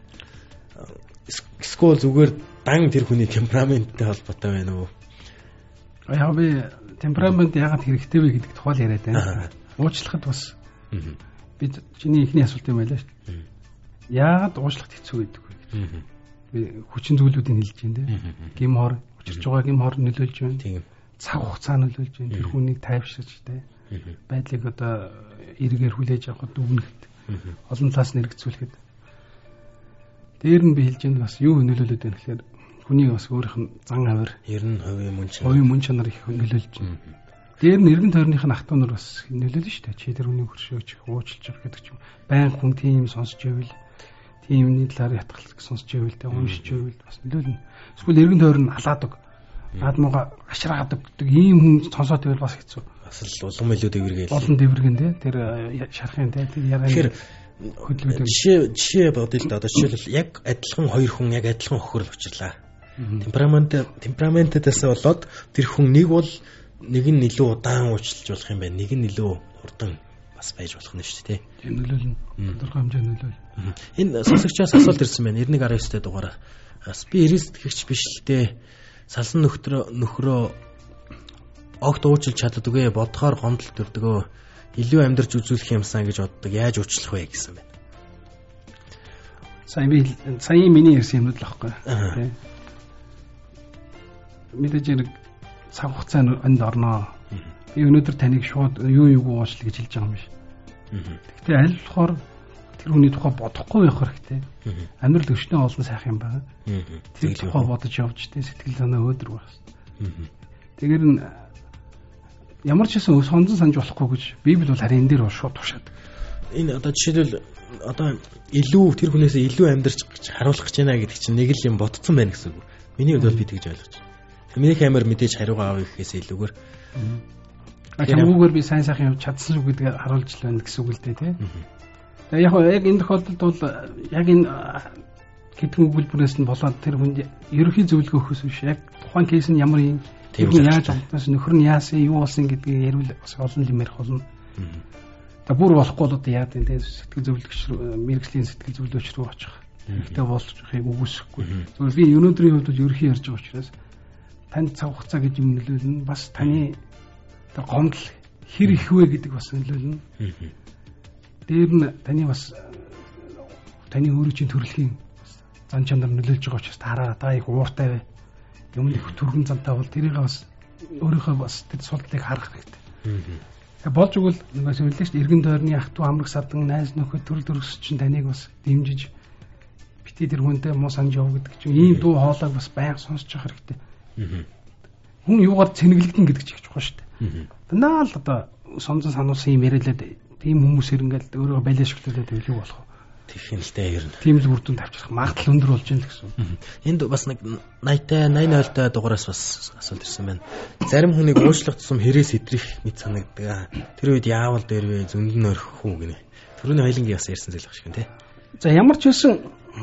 Эсвэл зүгээр дан тэр хүний темпераменттэй холбоотой байна уу? Аа би темперамент яагаад хэрэгтэй вэ гэдэг тухай яриад байна. Уучлахад бас би чиний ихний асуулт юм байлаа шүү дээ. Яагаад уучлахад хэцүү байдаг вэ гэж. Би хүчин зүйлүүдийг хэлж байна дээ. Гим хор учирч байгаа гим хор нөлөөлж байна. Тийм. Цаг хугацаа нөлөөлж байна. Тэр хүнийг тайвширч дээ. Байдлыг одоо эргээр хүлээж авахд дүгнэхэд олон талаас нэрэгцүүлэхэд дээр нь би хэлж байна бас юу нөлөөлөд байна гэхээр хүний бас өөрийнх нь зан авир ер нь хувийн мөн чанар хувийн мөн чанар их нөлөөлж байна. Дээр нь эргэн тойрных нь ах トゥ нар бас нөлөөлнө шүү дээ. Чи тэр хүний хөршөөч уучлж авах гэдэг ч юм. Баян хүн тийм сонсч байвал тиймний талаар ятгалцдаг сонсч байвал тэ уншиж байвал бас нөлөөлнө. Эсвэл эргэн тойр нь халаадаг. Наадмага ашраадаг гэдэг ийм хүн сонсоод байвал бас хэцүү. Бас л улам илүү дэвэргээл. Олон дэвэргэн тэ тэр шарахын тэ тэр яраа. Тэгэхээр жишээ жишээ бодъё л да. Одоо жишээлбэл яг адилхан хоёр хүн яг адилхан охирол учрлаа. Темперамент темпераментээс болоод тэр хүн нэг бол нэг нь илүү удаан уучлж болох юм байна. Нэг нь илүү хурдан бас байж болох нь шүү дээ. Тийм нөлөөлнө. Тодорхой хэмжээний нөлөөл. Энэ сонсогчоос асуулт ирсэн байна. девять девять девять дугаараа. Бас би эрс итгэгч биш л дээ. Салсан нөхрөө нөхрөө огт уучлж чаддаггүй бодохоор гомдол төрдөгөө. Илүү амьдарч үзүүлэх юмсан гэж боддог. Яаж уучлах вэ гэсэн байна. Сайн би сайн миний ярьсан юмуд л аахгүй. Тэ. Мэдээж нэг цаг хугацаанд энд орноо. Би өнөөдөр таныг шууд юу юу уучлаа гэж хэлж байгаа юм биш. Гэхдээ аль болохоор тэр хүний тухай бодохгүй байх хэрэгтэй. Амьдрал өвчнөө олон сайхан юм байна. Тэр тухай бодож явж тэ сэтгэл санаа өөдрөг байх хэрэгтэй. Тэгэр нь ямар ч гэсэн сонзон санаж болохгүй гэж Библи бол харин энэ дээр бол шууд тушаад. Энэ одоо жишээлбэл одоо илүү тэр хүнээс илүү амьдарч харуулах гэж байна гэдэг чинь нэг л юм ботцсон байна гэсэн үг. Миний хувьд бол би тэгж ойлгож байна. Миний хэмээр мэдээж хариугаа авах гэхээс илүүгээр чамгүйгээр би сайн сайхан явж чадсан шүү гэдгийг харуулж л байна гэсэн үг л дээ тий. Тэгээ яг яг энэ тохиолдолд бол яг энэ хэдхэн өгүүлбэрээс нь болоод тэр хүнд ерөнхий зөвлөгөө өгөхөөс биш яг тухайн кейс нь ямар юм тэр хүн яаж амтнаас нөхөр нь яасан юу болсон гэдгийг ярил бас олон юм ярих болно. Та бүр болохгүй бол одоо яад энэ сэтгэл зөвлөгч мэрэгжлийн сэтгэл зөвлөгч рүү очих. Тэгтээ болчихыг үгүйсэхгүй. Зөвхөн би өнөөдрийн хувьд ерөнхий ярьж байгаа учраас танд цаг хугацаа гэж юм нөлөөлнө. Бас таны тэр гомдол хэр их вэ гэдэг бас нөлөөлнө. Дээр нь таны бас таны өөрөө чинь төрөлхийн зан чанар нөлөөлж байгаа учраас тараа та их ууртай юм их түргэн зантай бол тэрийг бас өөрийнхөө бас тэр суултыг харах хэрэгтэй. Тэгээ болж игэл нэгээс үлээ шүү дээ. Эргэн тойрны ах トゥ амрах садан найз нөхөд төрөл төрөс чинь таныг бас дэмжиж бити тэр хүнтэй муу санаж яв гэдэг чинь ийм дуу хоолойг бас байнга сонсож явах хэрэгтэй. Хүн юугаар цэнэглэгдэн гэдэг чинь чухал шүү дээ. Дандаа л одоо сонзон сануулсан юм ярилээд тийм хүмүүсээр ингээд өөрөө байлаа шүглүүлээд илүү болох. Тэгэх юм л дээ ер нь. Тийм л үр дүнд авчрах магадлал өндөр болж байна гэсэн. Энд бас нэг наятай наяны ойлтой дугаараас бас асуулт ирсэн байна. Зарим хүнийг уучлах тусам хэрээс идрэх мэт санагддаг. Тэр үед яавал дээр вэ зөнд нь орхих уу гинэ. Төрөний хоёлынгийн бас ярьсан зүйл баг шиг тий. За ямар ч байсан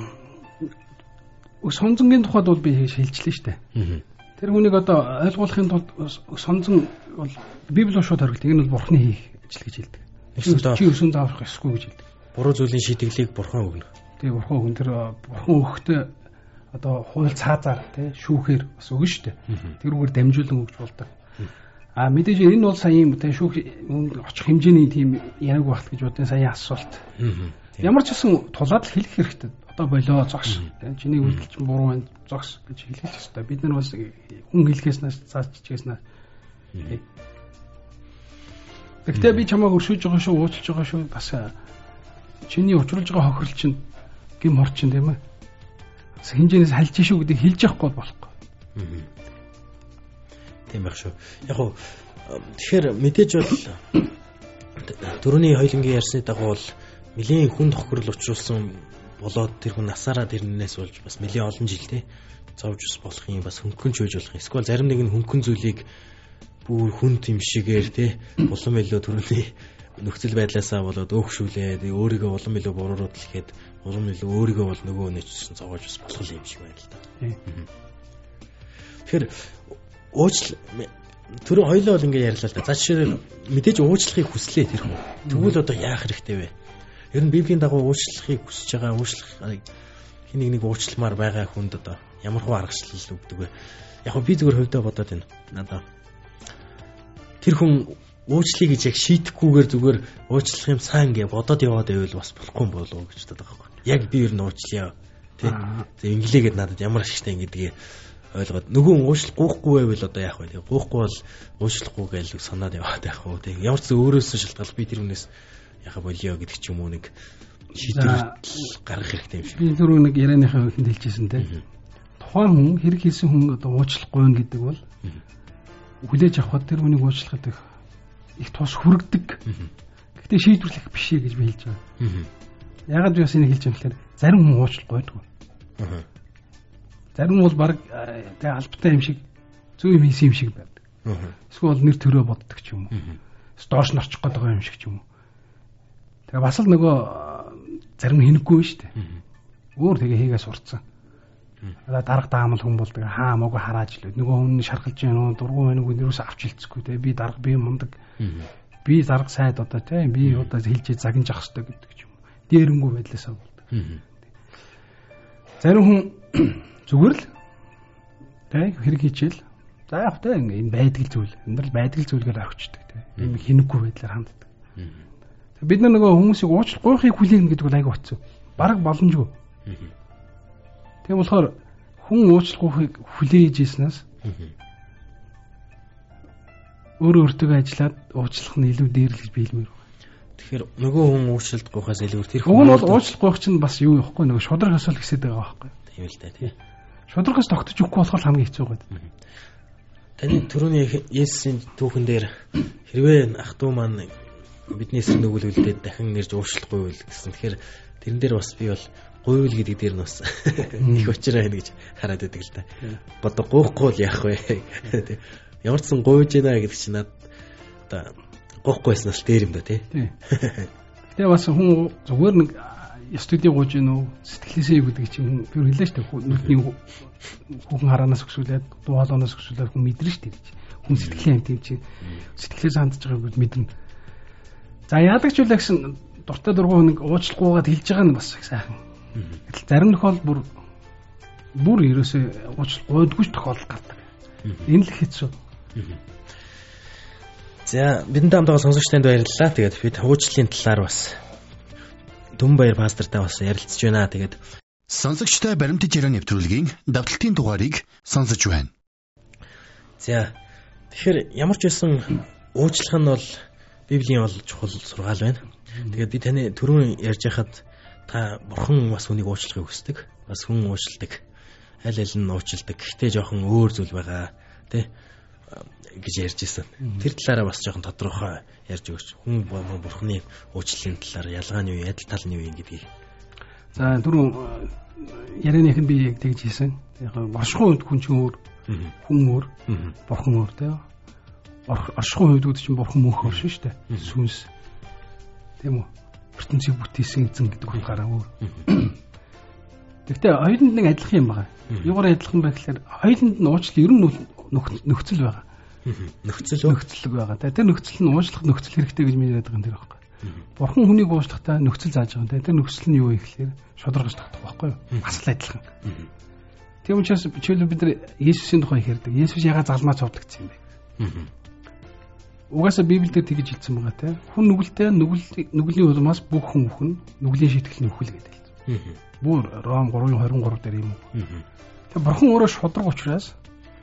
сонзонгийн тухайд бол би шилжлээ штэ. Тэр хүнийг одоо ойлгуулахын тулд сонзон бол Библи шууд хоригддаг. Энэ бол Бурхны хийх ажил гэж хэлдэг. Чи өсөн зааврах ёсгүй гэж хэлдэг. Буруу зүйлийн шийтгэлийг бурхан өгнө. Тэгээ бурхан өгн тэр бурхан өгөхдөө одоо хууль цаазаар тий шүүхээр бас өгнө шүү дээ. Тэрүүгээр дамжуулан өгч болдог. А мэдээж энэ бол сая юм тий шүүх очих хэмжээний тийм яг багт гэж бодсон сая асуулт. Ямар ч гэсэн тулаад л хэлэх хэрэгтэй. Одоо болоо зогс. Тий чиний үйлдэл чинь буруу байна зогс гэж хэлэх хэрэгтэй. Бид нар бас хүн хэлхээснээс цааш чичгээснээс тий. Гэхдээ би чамайг өршөөж байгаа шүү, уучлж байгаа шүү бас чиний учруулж байгаа хохирол чинь гим хор чинь тийм ээ. Хинжээс хальж шүү гэдгийг хэлж явахгүй болохгүй. Тийм байх шүү. Яг гоо тэгэхээр мэдээж бол дөрөвний хоёлынгийн ярьсны дагуу бол нэлийн хүн тохирол учруулсан болоод тэр хүн насаараа тэрнээс болж бас нэлийн олон жил тий зовж ус болох юм бас хөнгөн ч үеж болох юм. Эсвэл зарим нэг нь хөнгөн зүйлийг бүр хүн тийм шигээр тий улам илүү төрөний нөхцөл байдлаасаа болоод өөхшүүлээд өөрийгөө улам илүү бурууруулах гэхэд улам илүү өөрийгөө бол нөгөө өнөөчсөн зогоож бас болох юм шиг байна л да. Тэгэхээр уучлал түрүү хоёлоо бол ингэ ярьлаа л да. За жишээлбэл мэдээж уучлахыг хүслээ тэр хүн. Тэгвэл одоо яах хэрэгтэй вэ? Ер нь Библийн дагуу уучлахыг хүсэж байгаа уучлах хин нэг нэг уучлалмаар байгаа хүнд одоо ямар хуу аргачлал өгдөг вэ? Яг би зүгээр хувьдаа бодоод байна. Надаа тэр хүн уучлахыг гэж яг шийдэхгүйгээр зүгээр уучлах юм сайн гэ бодоод яваад байвал бас болохгүй юм болов уу гэж боддог байхгүй. Яг би ер нь уучлая. Тэ. За инглигээд надад ямар ашигтай ингэдгийг ойлгоод нөгөө уучлах гоохгүй байвал одоо яах вэ? Гоохгүй бол уучлахгүй гэж санаад яваад байх уу. Тэ. Ямар ч зэ өөрөөсөө шалтгаалж би тэр хүнээс яха болио гэдэг ч юм уу нэг шийдвэр гаргах хэрэгтэй юм шиг. Би түрүү нэг ярианыхаа өөхөнд хэлчихсэн тэ. Тухайн хүн хэрэг хийсэн хүн одоо уучлахгүй байх гэдэг бол хүлээж авахд тэр хүнийг уучлахад их тус хүрэгдэг. Гэхдээ шийдвэрлэх биш ээ гэж би хэлж байгаа. Ягаад би бас энийг хэлж байгаа гэхээр зарим хүн уучлахгүй байдаг. Зарим бол баг тэг албатай юм шиг зөв юм хийсэн юм шиг байдаг. Эсвэл нэр төрөө боддог ч юм уу. Доош нь орчих гээд байгаа юм шиг ч юм уу. Тэгээ бас л нөгөө зарим хинэггүй шүү дээ. Өөр тэгээ хийгээ сурцсан. Одоо дарга даамал хүн болдог хаа мөөгө харааж л нөгөө хүн шархалж байна дургуй байна үгүй нэрөөс авч хэлцэхгүй те би дарга би мундаг би дарга сайд одоо те би одоо хэлжээ загнаж авах хэрэгтэй гэдэг ч юм уу дээрэнгүй байдлаасаа болдог. Зарим хүн зүгээр л те хэрэг хийчихэл за яг те энэ байдаг зүйл энэ л байдаг зүйлгээр авчдаг те ийм хинэггүй байдлаар ханддаг. Бид нар нөгөө хүмүүсийг уучлахгүйхийг хүлээнэ гэдэг бол айгүй хэцүү. Бараг боломжгүй. Тийм болохоор хүн уучлахгүйхийг хүлээж ийснээс өөрөө өөртөө ажиллаад уучлах нь илүү дээр л гэж би хэлмээр байна. Тэгэхээр нөгөө хүн уучлалтгүйхээс илүү тэр хүн бол уучлахгүйх чинь бас юу явахгүй нөгөө шудраг асуул гэсэд байгаа байхгүй. Тийм л да тий. Шудрагаас тогтож өгөхгүй болохоор хамгийн хэцүү байгаа. Таны түрүүний Есүсийн түүхэн дээр хэрвээ ах дүү маань бидний эсрэг нөгөөлөлдөөд дахин нэрж уучлахгүй байл гэсэн. Тэгэхээр тэрэн дээр бас би бол гуйвал гэдэг дээр нь бас их учраа байна гэж хараад байдаг л та. Бодо гоохгүй л яах вэ? Ямар ч сан гуйж байна гэдэг чинь над одоо гоохгүй байснаас дээр юм да тий. Гэтэ бас хүн зүгээр нэг студид гууж гин үү сэтгэлээсээ юу гэдэг чинь би хэлээ шүү дээ. Нүдний хүүхэн хараанаас өксүүлээд дуу хоолойноос өксүүлээд хүн мэдэрнэ шүү дээ. Хүн сэтгэлийн амт юм чинь сэтгэлээс хандж байгааг мэдэрнэ. За яадаг ч үлээ гэсэн дуртай дургуй нэг уучлахгүйгээд хэлж байгаа нь бас их сайхан. Гэтэл зарим тохиолдолд бүр бүр ерөөсөө уучлахгүй тохиолдол гардаг. Энэ л хэцүү. За бидэнд хамтдаа сонсогчтанд баярлалаа. Тэгээд бид уучлалын талаар бас Дүнбаяр пастортай бас ярилцж байна. Тэгээд сонсогчтой баримтат яриа нэвтрүүлгийн давталтын дугаарыг сонсож байна. За тэгэхээр ямар ч байсан уучлах нь бол Библийн бол чухал сургаал байна. Тэгээд би таны түрүүн ярьж хахад та бурхан бас хүнийг уучлахыг хүсдэг. Бас хүн уучладаг. Аль аль нь уучладаг. Гэхдээ жоохон өөр зүйл байгаа. Тэ? гэж ярьж ирсэн. Тэр талаараа бас жоохон тодорхой ярьж өгч. Хүн бурхны уучлалын талаар ялгааны үе, адил талны үе гэдгийг. За түрүү ярианых нь би яг тэгж хэлсэн. Яг оршихуй үед хүн чинь өөр, хүн өөр, бурхан өөр тийм. Оршихуй үед чинь бурхан мөнх өөр шүү дээ. Сүнс. Тийм үү? ертөнцийг бүтээсэн эзэн гэдэг утгаараа өөр. Гэхдээ хоёуланд нэг адилхан юм байна. Юугаар адилхан байх гэхээр хоёуланд нь уучлал ер нь нөхцөл байгаа. Нөхцөл нөхцөл байгаа. Тэр нөхцөл нь уучлах нөхцөл хэрэгтэй гэж миний яриад байгаа юм тэр байхгүй. Бурхан хүнийг уучлахдаа нөхцөл зааж байгаа юм. Тэр нөхцөл нь юу вэ гэхээр шударгаж тогтох байхгүй юу? Бас л адилхан. Тийм учраас жишээлбэл бид нар Есүсийн тухай ярьдаг. Есүс ягаад залмаа цовдлогдсон юм бэ? Угаасаа Библиэлд тэгж хэлсэн байгаа те. Хүн нүгэлтэй нүглийн улмаас бүх хүн өхөн нүглийн шийтгэл нөхөл гэдэг хэлсэн. Бүр Ром тhree twenty three дээр юм уу? Тэгээ бурхан өөрөө шудраг учраас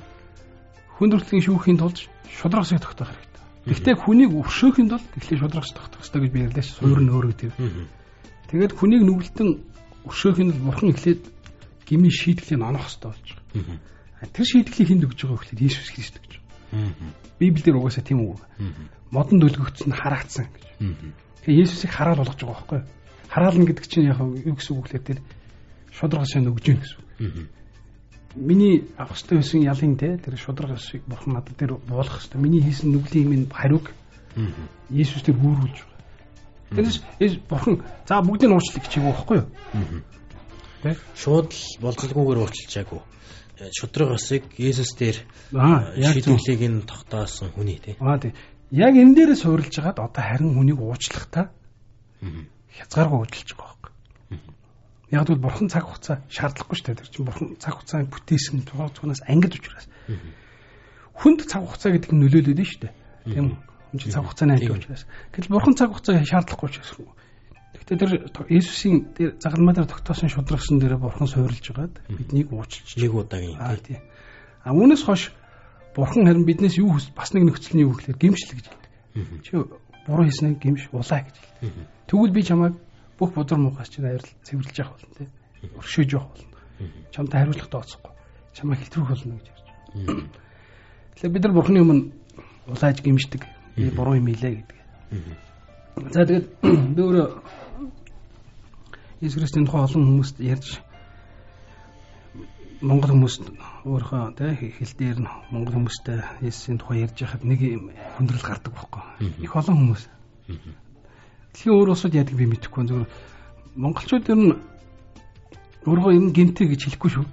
хүндрэлтийн шүүхийн тулд шудрагсыг тогтоох хэрэгтэй. Гэхдээ хүнийг өвшөөхийн тулд тэгэхээр шудрагс тогтоох хэрэгтэй гэж би ярьлаа ш. Суур нь өөрөө тэр. Тэгээд хүнийг нүгэлтэн өвшөөхийн тулд бурхан эхлээд гмийн шийтгэлийг оноох хэрэгтэй болж байгаа. Тэр шийтгэлийг хэн өгж байгаа вэ гэхээр Иесус Христ гэж. Библиэлд угаасаа тийм үг. Модон дөлгөгдсөн хараацсан гэж. Тэгэхээр Иесусыг хараал болгож байгаа байхгүй юу? Хараална гэдэг чинь яг юу гэсэн үг вэ гэхээр шудрагс шин өгж гин гэсэн үг. Миний авах ёстой байсан ялын те тэр шудрагс шиг бурхан надад тэр буулгах ёстой. Миний хийсэн нүглийн минь хариуг Иесус тэр гүүрүүлж байгаа. Тэрс бурхан за бүгдийг уучлах гэж байгаа байхгүй юу? Тэ шууд л болцолгүйгээр уучлалчаагүй. Шудрагсыг Иесус дээр шийдвэрлийг нь тогтоосон хүний тий. Аа тий. Яг энэ дээрээ суурилж хагаад одоо харин хүнийг уучлахдаа хязгааргүй уучлж байгаа байхгүй. Яг л бурхан цаг хугацаа шаардлахгүй шүү дээ. Тэр чинь бурхан цаг хугацааг бүтээсэн тугаас ангид учраас. Хүнд цаг хугацаа гэдэг нь нөлөөлөд нь шүү дээ. Тийм үү? Хүн чинь цаг хугацааны ангид учраас. Гэтэл бурхан цаг хугацааг шаардлахгүй учраас. Гэхдээ тэр Иесусийн тэр загалмаа дээр тогтоосон шудрагсан дээр бурхан суурилж байгаад биднийг уучлж нэг удаагийн тий. А үүнээс хойш бурхан харин биднээс юу хүс бас нэг нөхцөл нь юу гэхээр гэмшил гэж хэлдэг. Чи буруу хийснээр гэмш улаа гэж хэлдэг. Тэгвэл би чамайг бүх бузар муухаас чинь хайрлал цэвэрлж явах болно тий. Өршөөж явах болно. Чамтай хариулах тооцохгүй. Чамайг хэлтрүүх болно гэж ярьж байна. Тэгэхээр бид нар бурханы өмнө улааж гэмшдэг. Би буруу юм хийлээ гэдэг. За тэгээд би өөрөө Иесус Христосийн тухай олон хүмүүст ярьж Монгол хүмүүст өөрөө тий хэл дээр нь Монгол хүмүүстэй Иесусийн тухай ярьж байхад нэг хүндрэл гардаг байхгүй. Их олон хүмүүс. Тэгэхээр өөр усуд яадаг би мэдэхгүй зөвхөн монголчууд ер нь өөрөө энэ гэмтэй гэж хэлэхгүй шүү.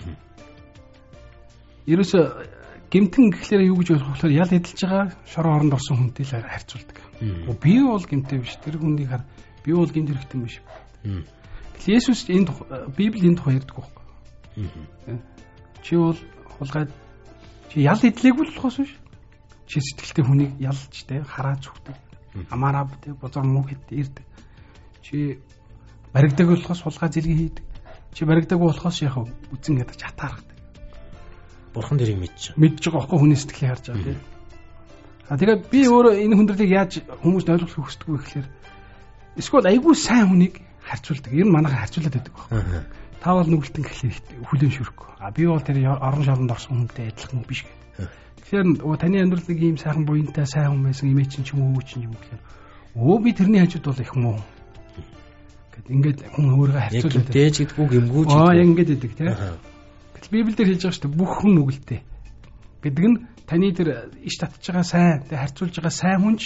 Ерөөсө гэмтэн гэхлээр юу гэж ойлгох вэ? Ял эдэлж байгаа шорон оронд орсон хүнтэй л харьцуулдаг. Би бол гэмтэй биш. Тэр хүнийг хар би бол гэмт хэрэгтэй биш. Тэгэхээр Иесус энэ Библийн тухай ярьдаг байхгүй. Чи бол хулгайд чи ял эдлээгүй л болохоос биш. Чи сэтгэлтэй хүнийг ялж тэ хараа зүгдэг. Амаараа тэ бузар муу хэд ирдэг. Чи баригдаг болохоос хулгай зэрэг хийдэг. Чи баригдаг болохоос яхав үзэн ядаж хатаархдаг. Бурхан дэрийг мэдж байгаа. Мэдж байгаа байхгүй хүний сэтгэлийг харж байгаа тийм. А тэгээд би өөрөө энэ хүндрэлийг яаж хүмүүст ойлгох хүсдэг вэ гэхээр эсвэл айгүй сайн хүнийг харьцуулдаг. Ер нь манайхаа харьцуулаад байдаг байхгүй. Та бол нүгэлтэн гэхлээр хүлэн шүрхгүй. А би бол тэр орон шоронд орсон хүнтэй адилхан биш гэх. Тэгэхээр таны амьдрал нэг ийм сайхан буянтай сайн хүн байсан имэж чинь ч юм уу чинь юм гэхээр өө би тэрний хажууд бол их муу. Гэт ингээд хүн өөрийгөө харьцуулаад байдаг. Дээж гэдгүү гэмгүүж. Аа яг ингээд байдаг тийм. Гэтэл Библиэлд хэлж байгаа шүү дээ бүх хүн нүгэлтэй. Гэдэг нь таны тэр иш татж байгаа сайн, тэг харьцуулж байгаа сайн хүнч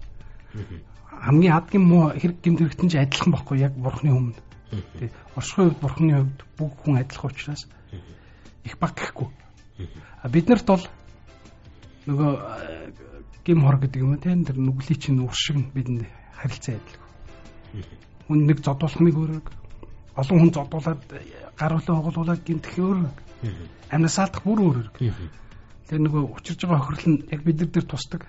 хамгийн адгийн муу хэрэг гэмт хэрэгтэн ч адилхан байхгүй яг бурхны өмнө. Тэг оршихуй бурхны хувьд бүх хүн адилхан учраас их баг гэхгүй. А бид нарт бол нөгөө гим хор гэдэг юм тийм тэр нүглийн чинь уршиг бидэнд харилцаа адилгүй. Хүн нэг зодуулахныг өөрөө олон хүн зодуулаад гаруулаа оголуулаад гэмтэх өөрөө амнаас алдах бүр өөрөө. Тэр нөгөө учирж байгаа хохирол нь яг бид нар дээр тусдаг.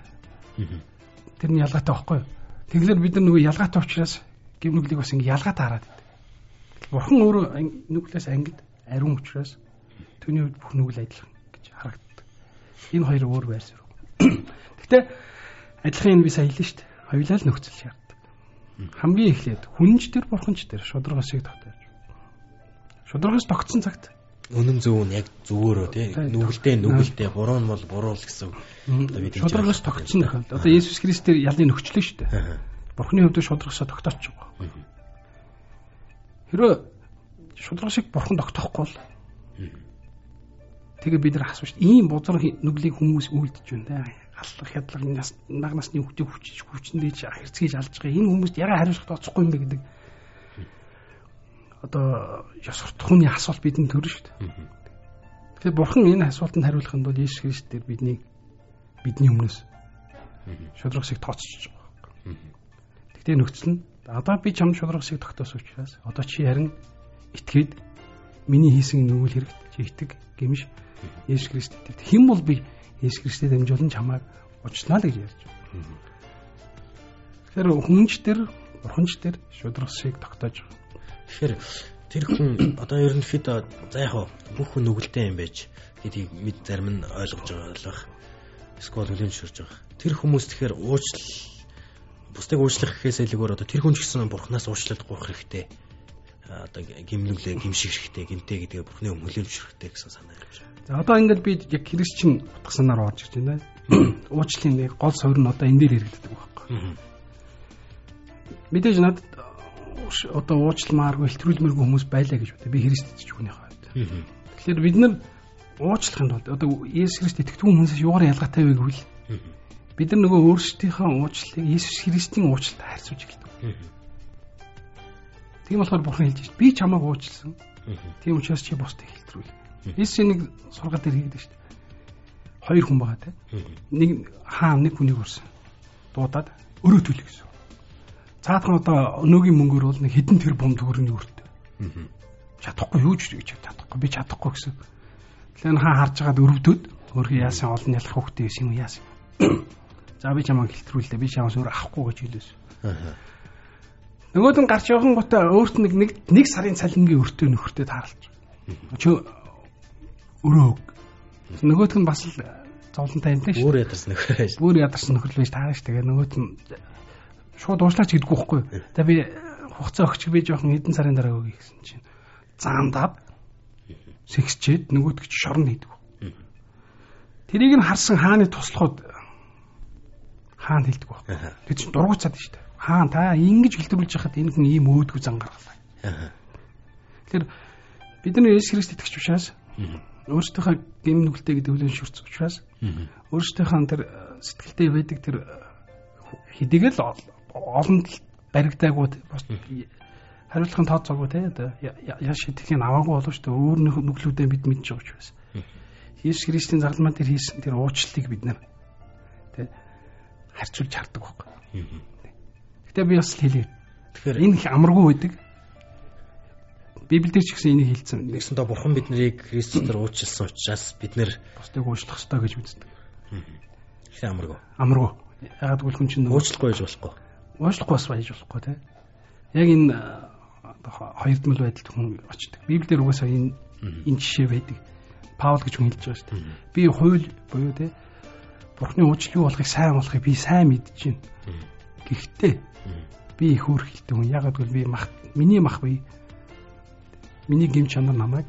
Тэр нь ялгаатай байхгүй юу? Тэгэхээр бид нар нөгөө ялгаатай учраас гим нүглийг бас ингэ ялгаатай хараад байдаг. Бурхан өөрөө нүглээс ангид ариун учраас түүний хувьд бүх нүгэл адилхан гэж харагддаг. Энэ хоёр өөр байр суурь. Гэхдээ адилхан энэ би сая хэллээ шүү дээ. Хоёулаа л нөхцөл шаарддаг. Хамгийн эхлээд хүнч төр бурханч төр шударгасыг тогтоож. Шударгаас тогтсон цагт Үнэн зөв нь яг зөвөөрөө тий нүгэлтэй нүгэлтэй буруу нь бол буруу л гэсэн. Шударгаас тогтсон тохиол. Одоо Есүс Христээр ялын нөхчлөө шүү дээ. Бурхны хувьд шударгасаа тогтооч байгаа. Хэрвээ шударга шиг бурхан тогтоохгүй бол тэгээ бид нар асууж ийм бузар нүглийг хүмүүс үлдэж байна те. Аллах хядлага нар насны хүүхдийг хүчиж хүчнэдэж хэрцгийж алж байгаа. Энэ хүмүүст яга хариулах тооцохгүй юм бэ гэдэг. Одоо ёс суртахууны асуулт бидэнд төрнө шүү дээ. Тэгэхээр бурхан энэ асуултанд хариулах нь бол Есүс Христээр бидний бидний өмнөөс шударга шиг тооцож байгаа. Тэгтээ нөхцөл нь одоо би чам шударга шиг тогтоосон учраас одоо чи харин итгээд миний хийсэн нүгэл хэрэгт чи итэг гэмш Есүс Христэд. Хэн бол би Есүс Христэд дамжуулан чамайг уучлаа л гэж ярьж байна. Тэгэхээр хүнч төр бурханч төр шударга шиг тогтоож байгаа. Тэгэхээр тэр хүн одоо ерөнхийдөө за яг бүх хүн нүгэлтэй юм байж гэдгийг мэд зарим нь ойлгож байгаа болох. Эсвэл хүлээн зөвшөөрж байгаа. Тэр хүмүүс тэгэхээр уучлал бусдыг уучлах гэхээс илүүгээр одоо тэр хүн ч гэсэн бурхнаас уучлалт гуйх хэрэгтэй. Одоо гимнүглээ гимших хэрэгтэй, гинтээ гэдгээ бурхны өмнө хүлээн зөвшөөрөх хэрэгтэй гэсэн санаа явж байна. За одоо ингээд би яг христчин утгаснаар орж ирж байна. Уучлалын нэг гол суур нь одоо энэ дээр хэрэгддэг байхгүй. Мэдээж надад одоо уучлмааргүй хэлтрүүлмээргүй хүмүүс байлаа гэж бодё. Би Христэд ч хүнийхээ хувьд. Тэгэхээр бид нар уучлахын тулд одоо Есүс Христ итгэдэг хүмүүсээс юугаар ялгаатай вэ гэвэл бид нар нөгөө өөрсдийнхөө уучлалыг Есүс Христийн уучлалтай харьцуулж эхэлдэг. Тийм болохоор бурхан хэлж байна. Би чамайг уучлсан. Тийм учраас чи бусдыг хэлтрүүл. Есүсийн нэг сургаал дээр хийгдэж шүү дээ. Хоёр хүн байгаа те. Нэг хаан нэг хүнийг урсан. Дуудаад өрөө төлөй гэсэн. Цаадхан одоо өнөөгийн мөнгөөр бол нэг хэдэн тэр бом төгрөгийн өртөө. Чадахгүй юу ч гэж чадахгүй. Би чадахгүй гэсэн. Тэгэхээр хаан харж байгаад өрөвдөд өөрхий яасан олон ялах хөвгтэй байсан юм яасан. За би чамайг хэлтрүүлээ. Би чамаас өөр авахгүй гэж хэлсэн. Нөгөөд нь гарч явхан гутаа өөрт нэг нэг сарын цалингийн өртөө нөхөртөө тааралж. Чи өрөө. Нөгөөд нь бас л зовлонтой юм тийм шүү. Бүр ядарсан нөхөр байж. Бүр ядарсан нөхөр л байж таараш. Тэгээ нөгөөд нь шууд уушлаач гэдэггүй байхгүй. За би хугацаа өгч би жоохон хэдэн сарын дараа өгье гэсэн чинь заамдаад сэгсчээд нөгөөд ч шорон хийдэг. Тэрийг нь харсан хааны туслахууд хаан хэлдэг байхгүй. Тэр чинь дургуцаад шүү дээ. Хаан та ингэж хэлтрүүлж яхад энэ хүн ийм өөдгөө зан гаргалаа. Тэгэхээр бид нар Есүс Христ итгэж учраас өөрсдийнхөө гэм нүгэлтэй гэдэг хүлээн зөвшөөрч учраас өөрсдийнхөө тэр сэтгэлдээ байдаг тэр хэдийгэл олон баригдаагүй хариулахын тооцоогүй те одоо яаш итгэхийг аваагүй болов шүү дээ. Өөрнийх нүглүүдээ бид мэдж байгаа учраас. Есүс Христийн зарламан дээр хийсэн тэр уучлалыг бид нэр те харьцуулж хардаг байхгүй. Гэтэ би бас хэлээ. Тэгэхээр энэ их амаргүй байдаг. Библиэр ч гэсэн энийг хэлсэн. Нэгсэндээ бурхан биднийг Христээр уучлсан учраас бид нэр бусдыг уучлах ёстой гэж үздэг. Их амаргүй. Амаргүй. Ягаад гэвэл хүн чинь уучлахгүй байж болохгүй. Уучлахгүй бас байж болохгүй те. Яг энэ хоёрдмал байдалд хүн очдог. Библиэр угаасаа энэ энэ жишээ байдаг. Паул гэж хүн хэлж байгаа шүү дээ. Би хууль буюу те Бурхны уучлал юу болохыг сайн болохыг би сайн мэдэж байна. Гэхдээ би их өөрхөлтэй хүн. Ягаад гэвэл би мах миний мах бие миний гэм чанар намайг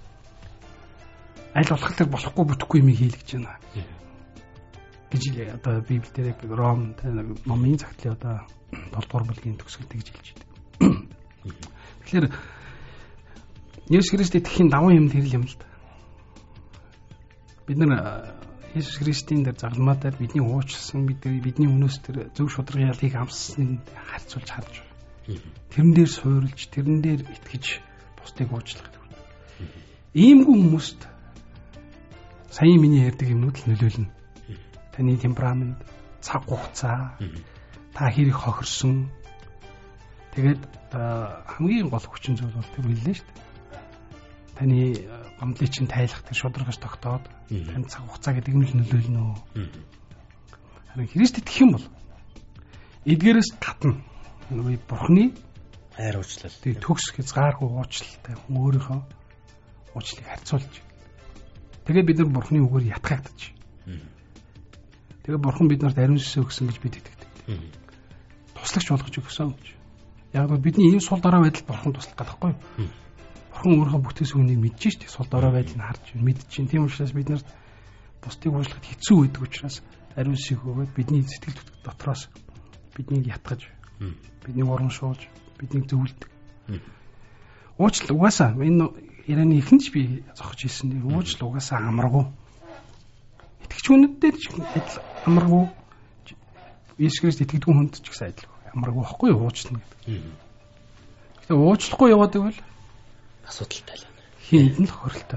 аль болохлээр болохгүй бүтэхгүй юм хийлгэж байна. гэж одоо Библиэр Ром номын цагтлын одоо долдугаар бүлгийн төгсгөлтэй гэж хэлж байна. Тэгэхээр Есүс Христ итгэхийн даван юм тэр юм л да. Бид нар Есүс Христийн дээр загламаа дээр бидний уучлсан бидний бидний өмнөөс тэр зөв шударгын ялыг амссныг харьцуулж харж байна. Тэрэн дээр суурилж, тэрэн дээр итгэж бусдыг уучлах гэдэг. Иймгүй хүмүүст саяын миний ярьдаг юмнууд л нөлөөлнө. Таны темперамент, цаг хугацаа, та хэрэг хохирсон. Тэгээд хамгийн гол хүчин зүйл бол тэр хэллээ шүү дээ. Таны гомдлыг чинь тайлах тэр шударгаж тогтоод тань цаг хугацаа гэдэг нь л нөлөөлнө. Харин Христ итгэх юм бол эдгээрээс татна. Нөгөө Бурхны хайр уучлал. Тэг төгс хязгааргүй уучлалтай хүн өөрийнхөө уучлалыг харьцуулж. Тэгээд бид нар Бурхны үгээр ятгагдчих. Тэгээ Бурхан биднэрт ариун сүнсээ өгсөн гэж бид итгэдэг. Туслагч болгож өгсөн гэж. Яг нь бидний ийм сул дараа байдал Бурхан туслах гэдэг байхгүй юу? Бурхан өөрийнхөө бүтээсэн хүнийг мэдж штэ. Сул дорой байдлыг харж мэдж чинь. Тийм учраас бид нарт бусдыг уушлахад хэцүү байдаг учраас ариун сүнсийг өгөөд бидний сэтгэл дотроос биднийг ятгаж, биднийг урамшуулж, биднийг зөвлөдөг. Уучлал угаасаа энэ Ираны ихэнч би зогсож хэлсэн. Уучлал угаасаа амаргүй. Итгэж хүндэд ч амаргүй. Иесус Христ итгэдэг хүнд ч гэсэн адилхан. Амаргүй байхгүй юу уучлах гэдэг. Гэтэ уучлахгүй яваад байвал асуудалтай л байна. Хийнд нь л хорилтой.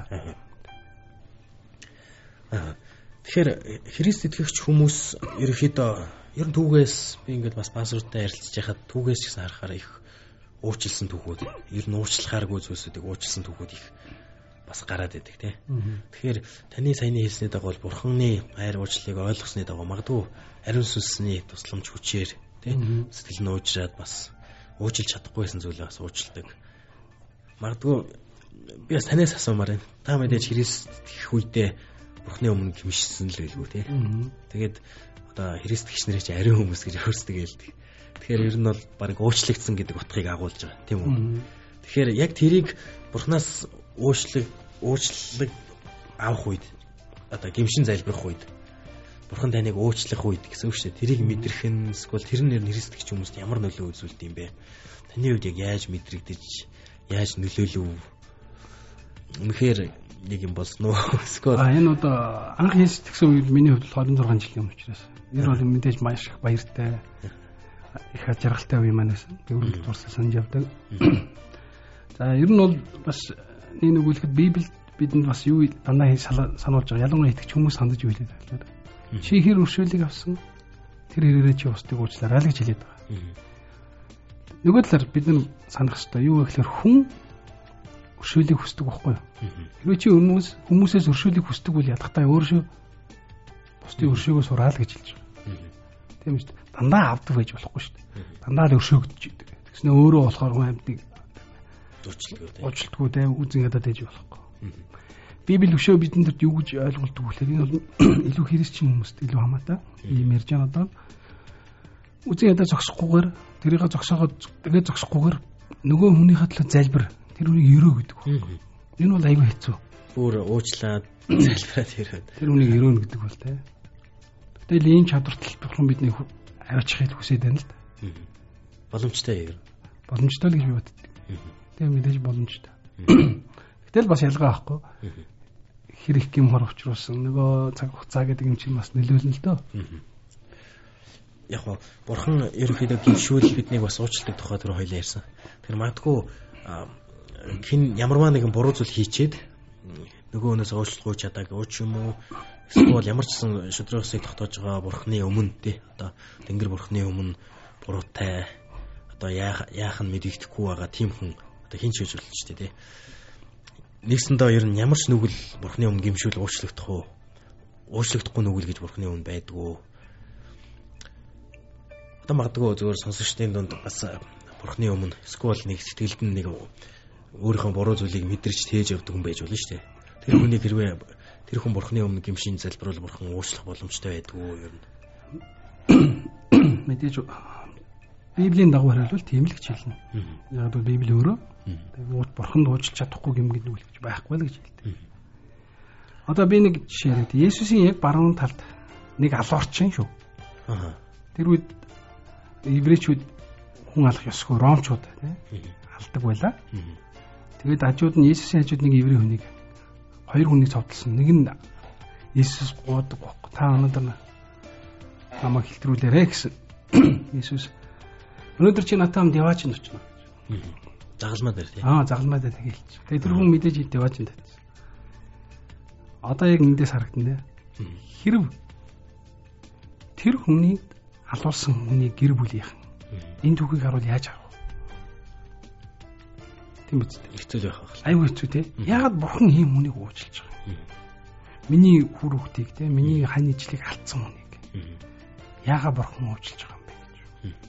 Аа. Тэгэхээр Христ итгэгч хүмүүс ерөөхдөө ер нь түүгээс би ингээд бас пастортай ярилцж байхад түүгээс ч гэсэн харахаар их уучлсан түүхүүд, ер нь уучлахааргүй зүйлсүүдийг уучлсан түүхүүд их бас гараад идэг тий. Тэгэхээр таны саяны хэлсний дагуу Бурханы хайр уучлалыг ойлгосны дагуу магадгүй ариун сүнсний тусламж хүчээр тий сэтгэл нь уужраад бас уужилж чадахгүйсэн зүйлээ бас уужладаг. Магадгүй би бас танаас асуумаар байна. Та мэдээж Христ итгэх үедээ Бурханы өмнө гимшсэн л байлгүй тий. Тэгээд одоо Христ итгэгч нарыг чи ариун хүмүүс гэж хөрсдөг ялдаг. Тэгэхээр ер нь бол баг уучлагдсан гэдэг утгыг агуулж байгаа тийм үү. Тэгэхээр яг тэрийг Бурханаас уучлаг уучлалыг авах үед одоо гимшин залбирах үед Бурхан таныг уучлах үед гэсэн үг шүү дээ. Тэрийг мэдрэх нь эсвэл тэр нь Христ итгэгч хүмүүст ямар нөлөө үзүүлдэг юм бэ? Таны хувьд яг яаж мэдрэгдэж, яаж нөлөөлөв? Үнэхээр нэг юм болсон уу? Эсвэл а энэ одоо анх Христ итгэсэн үед миний хувьд двадцать шесть жилийн өмнө учраас ер нь мэдээж маш их баяртай их ажиргалтай үе маань байсан. Тэгвэл дурсаа санаж явдаг. За ер нь бол бас нэг нэг үлэхэд Библиэд бидэнд бас юу дандаа сануулж байгаа. Ялангуяа итгэж хүмүүс сандаж юу хэлээд байна. Чи хэр өршөөлийг авсан тэр хэрээрээ чи устдыг уучлаарай л гэж хэлээд байгаа. Нөгөө талаар бид нар санах хэрэгтэй. Юу вэ гэхээр хүн өршөөлийг хүсдэг байхгүй юу? Хэрвээ чи хүмүүс хүмүүсээс өршөөлийг хүсдэг бол ядахтаа өөрөө бусдын өршөөгөө сураал гэж хэлж байгаа. Тийм үү? Дандаа авдаг байж болохгүй шүү дээ. Дандаа л өршөөгдөж идэг. Тэгснэ өөрөө болохоор хүн амьтыг уучлалтгүй дээ үзэн ядаад ээж болохгүй. Библи өшөө бидэнд юу гэж ойлголдог вэ? Энэ бол илүү христчин хүмүүст илүү хамаатай. Ийм ярьж байгаа одоо үзэн ядаа зогсохгүйгээр тэрийг зогсоогоод тэгээ зогсохгүйгээр нөгөө хүнийхээ төлөө залбир тэр үнийг ерөө гэдэг. Энэ бол аюу хэцүү. Бүр уучлаад залбираад ирээд тэр үнийг ерөөнө гэдэг бол тэ. Гэтэл ийм чадвартай бурхан бидний аваачихыг хүсэж байна л да. Боломжтой юм. Боломжтой л гэж би боддог. Тэгээ мэдээж боломжтой. Гэтэл бас ялгаа байхгүй. Хэр их юм хор учруулсан нөгөө цаг хугацаа гэдэг юм чинь бас нөлөөлнө л дөө. Яг гоо бурхан ерөнхийдөө гимшүүл биднийг бас уучлалт тухай тэр хоёлаа ярьсан. Тэр магадгүй хин ямарваа нэгэн буруу зүйл хийчээд нөгөө өнөөс уучлах уу чадаагүй ууч юм уу эсвэл ямар ч гэсэн шудрагсыг тогтоож байгаа бурхны өмнө тий одоо тэнгэр бурхны өмнө буруутай одоо яах яах нь мэдэгдэхгүй байгаа тийм хүн одоо хин ч хийж болно шүү дээ тий. Нэгсэндээ ер нь ямар ч нүгэл бурхны өмнө гимшүүл уучлагдах уу уучлагдахгүй нүгэл гэж бурхны өмнө байдгүй. Одоо магадгүй зөвөр сонсогчдын дунд бас бурхны өмнө эсвэл нэг сэтгэлд нь нэг өөрийнхөө буруу зүйлийг мэдэрч тээж явдаг хүн байж болно шүү дээ. Тэр хүний хэрвээ тэр хүн бурхны өмнө гимшин залбируул бурхан уучлах боломжтой байдгүй ер нь. Мэдээж Библийн дагуу хариулбал тийм л гэж хэлнэ. Яг бол Библи өөрөө тэгээд бурханд уучлах чадахгүй юм гэдэг үг байхгүй л гэж хэлдэг. Одоо би нэг жишээ яриад Есүсийн яг баруун талд нэг алуурчин шүү. Аа. Тэр үед еврейчүүд хүн алах ёсгүй ромчууд тий алдаг байлаа. Тэгээд хажууд нь Есүсийн хажууд нэг еврей хүнийг хоёр хүнийг цовдлсон. Нэг нь Есүс гоодог байхгүй. Та өнөөдөр намайг хэлтрүүлээрэ гэсэн. Есүс өнөөдөр чи натамд яваач нь очно. Загалмаа дээр тий. Аа загалмаа дээр тэгэлч. Тэгээд тэр хүн мэдээж яваач нь татсан. Одоо яг эндээс харагдана. Хэрв тэр хүний алуулсан хүний гэр бүл яах вэ? Энэ түүхийг харуул яаж авах вэ? Тийм биз дээ. Хэцүү байх байх. Аюу хэцүү те. Яагаад бурхан ийм хүнийг уучлж байгаа юм? Миний хүр хүүхдийг те, миний хань ижлийг алдсан хүнийг. Яагаад бурхан уучлж байгаа юм бэ гэж.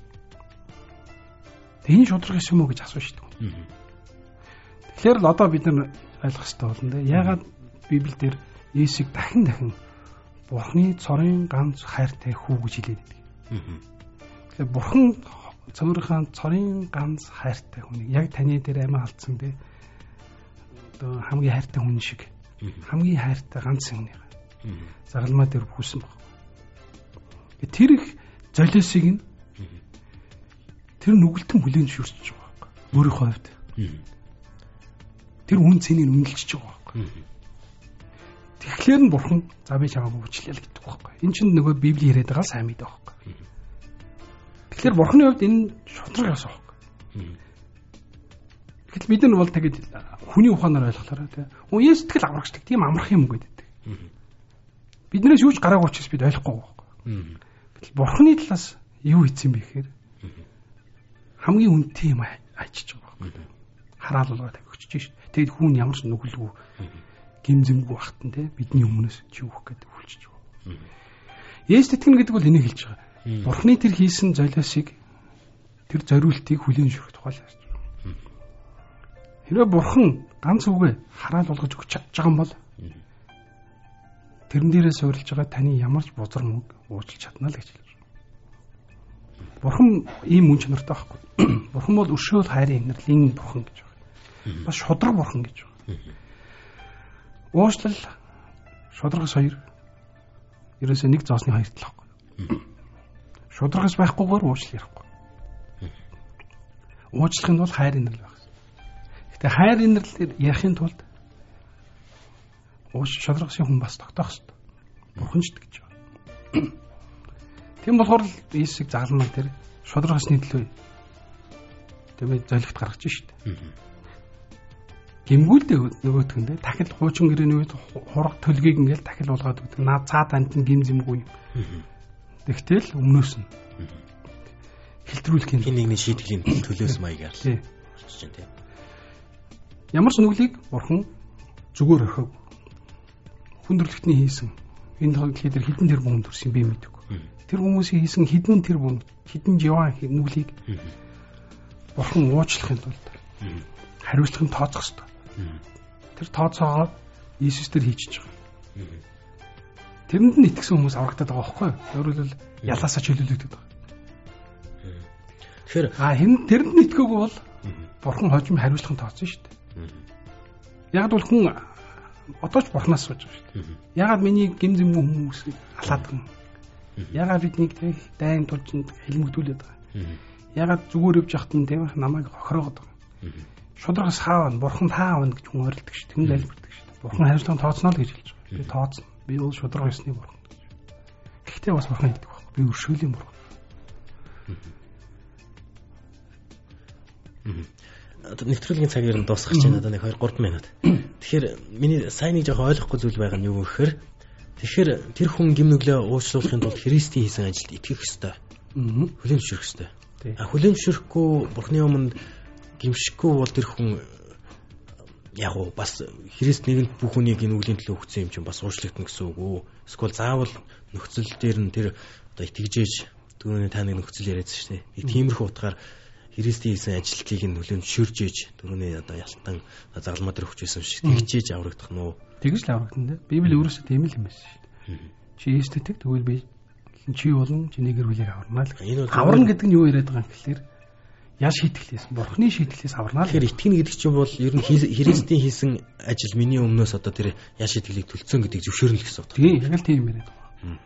Энэ шудраг юм уу гэж асууж шүү дээ. Тэгэхээр л одоо бид нар ойлгох хэрэгтэй болно те. Яагаад Библиэлд Есүсийг дахин дахин бурханы цорын ганц хайртай хүү гэж хэлээд байдаг. Тэгэхээр бурхан цөөрийнхөө цорын ганц хайртай хүнийг яг таны дээр амиа алдсан бэ. одоо хамгийн хайртай хүн шиг хамгийн хайртай ганц хүн загалмаа дээр бүсэн баг. Тэр их золиосыг нь тэр нүгэлтэн хүлээн зөвшөөрч байгаа байхгүй. Өөрийнхөө хувьд. Тэр хүн цэнийг үнэлж байгаа байхгүй. Тэгэхээр нь бурхан за би чамаагүй уучлаа л гэдэг байхгүй. Энэ чинь нөгөө Библи яриад байгаа сайн мэдээ байхгүй. Тэгэхээр бурханы хувьд энэ шудраг ясаа байхгүй. Тэгэхээр бид нар бол тэгээд хүний ухаанаар ойлголоо тийм. Үе сэтгэл аврагчдаг тийм амарх юм гээд байдаг. Биднээс юуж гараагүй учраас бид ойлгохгүй байхгүй. Гэтэл бурханы талаас юу хийсэн бэ гэхээр хамгийн үнэтэй юм ажиж байгаа байхгүй. Хараал болгоод өгчөж шít. Тэгэд хүн ямар ч нүгэлгүй гимзэмгүй бахтан тийм бидний өмнөөс чи өөх гэдэг хүлчиж байгаа. Есүс тэтгэн гэдэг бол энийг хэлж байгаа. Бурханы тэр хийсэн золиосыг тэр зориултыг хүлээн зөвшөөрөх тухай ярьж байгаа. Хэрвээ бурхан ганц үгээ хараал болгож өгч чадж байгаа юм бол тэрэн дээрээ суурилж байгаа таны ямар ч бузар мөг уучлах чадна л гэж хэлж байна. Бурхан ийм мөн чанартай байхгүй. Бурхан бол өршөөл хайрын инэрлийн бурхан гэж байна. Бас шудраг бурхан гэж байна. Уучлал шудрагаас хоёр ерөөсөө нэг зоосны хоёр тал байхгүй. Шудрагаас байхгүйгээр уучлал ярихгүй. Уучлах нь бол хайр инэрл байх. Гэтэ хайр инэрлээр ярихын тулд ууч шудрагсын хүн бас тогтоох хэрэгтэй. Бурханч гэж байна. Тийм болохоор л Иесийг загалмаа тэр шудрагсны төлөө тэмээ золигт гаргаж шít. Гимгүүлдэ нөгөөтгөндөө дахил хуучин гэрээний үед хураг төлгийг ингээл дахил болгоод өгдөг. Наа цаад амт нь гимзэмгүй юм. Тэгтэл өмнөөс нь хэлтрүүлэх юм. Хин нэгний шийтгэлийн төлөөс маягаар л болчих чинь тийм. Ямар ч нүглийг бурхан зүгээр орхив. Хүндрэлтний хийсэн энэ тоглолтын дээр хідэн тэр бүхэн төрсөн би мэдээгүй. Тэр хүмүүсийн хийсэн хідэн тэр бүхэн хідэн живаа нүглийг бурхан уучлахын тулд хариуцлагын тооцох хэрэгтэй. Тэр тооцоогоо Иесус дээр хийчихэж байгаа. Тэрэнд нь итгэсэн хүмүүс аврагдаад байгаа байхгүй юу? Өөрөлдөл ялаасаа чөлөөлөгдөд байгаа. Тэгэхээр а хэн тэрэнд нь итгээггүй бол бурхан хожим хариуцлагын тооцсон шүү дээ. Яг бол хүн одоо ч бурхнаас сууж байгаа шүү дээ. Ягаад миний гимзэмгүй хүмүүс алаадаг юм? Ягаад биднийг дайн тулчинд хэлмэгдүүлээд байгаа? Ягаад зүгээр явж яхад нь тийм намайг хохироогод байгаа? Шудрагаас хаавна, бурхан таавна гэж хүн ойролдог шүү. Тэнд айлбардаг шүү. Бурхан хариуцлагын тооцноо л гэж хэлж байгаа. Би тооцно. Би бол шудраг ёсны бурхан гэж. Гэхдээ бас бурхан гэдэг байхгүй. Би өршөөлийн бурхан. Нэвтрүүлгийн цаг ер нь дуусгах гэж байна. Одоо нэг хоёр гурван минут. Тэгэхээр миний сайн нэг жоохон ойлгохгүй зүйл байгаа нь юу гэхээр тэгэхээр тэр хүн гим нүглээ уучлуулахын тулд Христийн хийсэн ажилд итгэх ёстой. Хүлээн зөвшөөрөх ёстой. А хүлээн зөвшөөрөхгүй бурхны өмнө гимшихгүй бол тэр хүн яг уу бас Христ нэгэнд бүх хүнийг энэ үглийн төлөө өгсөн юм чинь бас уучлагдана гэсэн үг үү? Эсвэл заавал нөхцөл дээр нь тэр одоо итгэжээж түрүүний та нэг нөхцөл яриадсан шүү дээ. Тиймэрхүү утгаар Христийн хийсэн ажилтгийг нь хүлээн зөвшөөрж ээж түрүүний одоо ялтан загалмаа дээр өгч байсан шиг тэгжээж аврагдах нь уу? Тэгж л аврагдана дээ. Библи өөрөөсөө тийм л юм байсан шүү дээ. Чи Есүст итгэв тэгвэл би чи болон чиний гэр бүлийг аварна л. Аварна гэдэг нь юу яриад байгаа юм гэхээр яа шийтгэлээс бурхны шийтгэлээс аварна л. Тэгэхээр итгэнэ гэдэг чинь бол ер нь Христийн хийсэн ажил миний өмнөөс одоо тэр яа шийтгэлийг төлцсөн гэдгийг зөвшөөрнө гэсэн үг. Тийм яг л тийм юм яриад байгаа.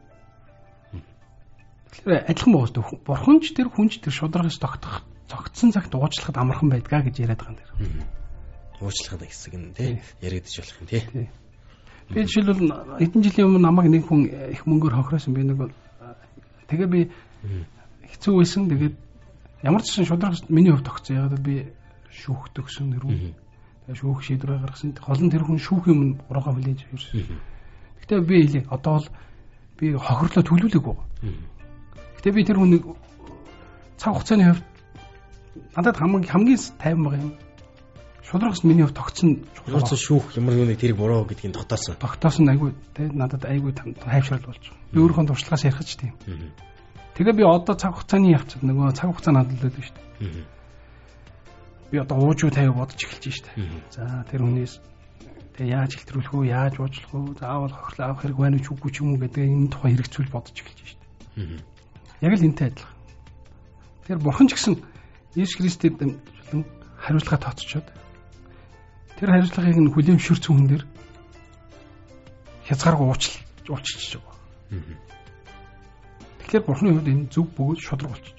Тэгэхээр адилхан боолтой бурхан ч тэр хүн ч тэр шударгаас тогтох цогцсон цагт уучлахад амархан байдгаа гэж яриад байгаа юм дээр. Уучлахад хэсэг нь тий яригдчих болох юм тий. Би жишээлбэл хэдэн жилийн өмнө намайг нэг хүн их мөнгөөр хохироосон би нэг тэгээ би хэцүү байсан. Тэгээд ямар ч сан шударгаас миний хувьд тогтсон. Яг би шүүхт өгсөн нэрүү. Тэгээ шүүх шийдвэр гаргасан. Холон тэр хүн шүүх юм ураагаа хүлээж авсан. Гэтэ би хэлээ одоо бол би хохирлоо төлүүлээгүй. Гэтэ би тэр хүнийг цаг хугацааны хувьд надад хамгийн хамгийн тайван байгаа юм. Шударгаас миний хувьд тогтсон шударгаас шүүх ямар нэг тэрийг буруу гэдгийг тогтоосон. Тогтоосон айгүй те надад айгүй хайвшрал болж байгаа. Би өөрийнхөө туршлагаас ярих ч тийм. Тэгээ би одоо цаг хугацааны явцад нөгөө цаг хугацаа надад л байдаг шүү дээ. Би одоо уужуу тавь бодож эхэлж шүү дээ. За тэр хүнээс тэгээ яаж хэлтрүүлэх үү, яаж уучлах үү, заавал хохирлоо авах хэрэг байна уу, үгүй ч юм уу гэдэг энэ тухай хэрэгцүүл бодож эхэлж шүү дээ. Яг л энтэй адилхан. Тэгэхээр бурхан ч гэсэн Иесус Христэд хариуцлага тооцчоод Тэр хариуцлагыг нь хүлээмжшүүрсэн хүн дээр хязгааргүй уучлал уулчиж байгаа. Тэгэхээр бурхны хувьд энэ зөв бөгөөд шудраг болчих.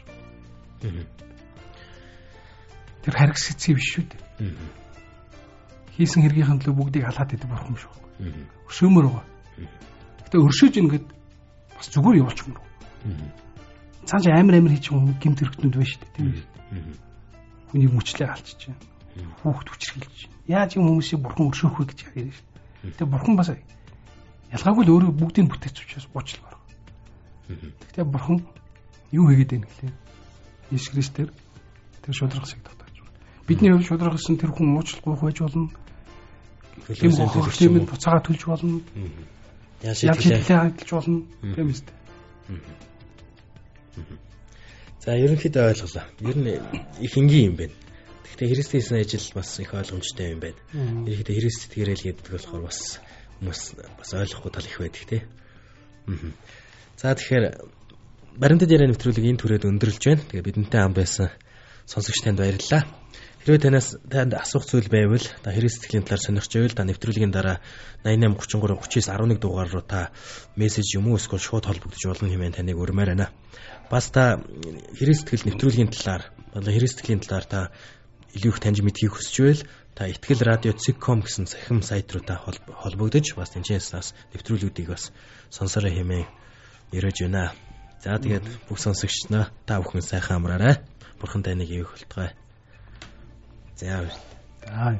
Тэр харгас хэцүү биш шүү дээ. Хийсэн хэргийнхэн төлөө бүгдийг халаад идэг бурхан биш үү? Өршөөмөр байгаа. Гэтэ өршөөж ингээд бас зүгээр явуулчихмөр. Цааш амар амар хийж хүн гэмт хэрэгтнүүд байна шүү дээ, тийм үү? Хүний мөчлөө алчиж байна. Хүүхд хүчрхийлж байна. Яаж юм хүмүүсийг бурхан өршөөх вэ гэж ярьж байна. Тэгээ бурхан бас ялгаагүй л өөрөө бүгдийг бүтээч учраас уучлал гаргав. Гэхдээ бурхан юу хийгээд байна гэхлээр Иесус Христээр тэр шудраг шиг татаж байна. Бидний хувьд шудраг гэсэн тэр хүн уучлал гуйх байж болно. Гэм хөрхлөмөд буцаага төлж болно. Яаж шийдэж хэлж болно. Тийм үст. За ерөнхийдөө ойлголоо. Ер нь их энгийн юм байна. Гэхдээ Христийн ажил бас их ойлгомжтой юм байна. Ерөнхийдөө Христ сэтгэрэл гэдэг болохоор бас хүмүүс бас ойлгохгүй тал их байдаг тий. За тэгэхээр баримтат яриа нэвтрүүлэг энэ түрээд өндөрлж байна. Тэгээ бидэнтэй хам байсан сонсогч танд баярлалаа. Хэрвээ танаас танд асуух зүйл байвал та Христ сэтгэлийн талаар сонирхож байвал та нэвтрүүлгийн дараа найман гурван гурав тридцать девять11 дугаар руу та мессеж юм уу эсвэл шууд холбогдож болно хэмээн таныг урмаар байна. Бас та Христ сэтгэл нэвтрүүлгийн талаар болон Христ сэтгэлийн талаар та илүү их таньж мэдхийг хүсэж байвал та Итгэл радио точка ком гэсэн цахим сайт руу та холбогдож бас тэнцээс бас нэвтрүүлгүүдийг бас сонсороо хэмээн яриж байна. За тэгээд бүх сонсогч нар та бүхэн сайхан амраарай. Бурхан таныг ивэх болтугай. За. Аа.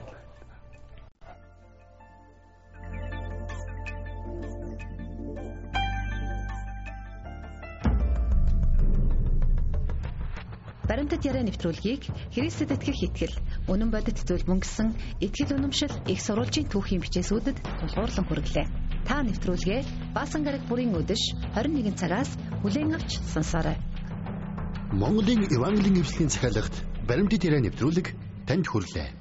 Баримтат яриа нэвтрүүлгийг Христэд итгэх итгэл, үнэн бодит зүйл мөнгөсөн итгэл үнэмшил их сурвалжийн түүхийн бичээсүүдэд тулгуурлан хүргэлээ. Та нэвтрүүлгээ Баасан гараг бүрийн өдөш двадцать нэгэн цагаас хүлээн авч сонсоорой. Монголын Евангелийн эвслийн захиалагт баримтат яриа нэвтрүүлэг танд хүрлээ.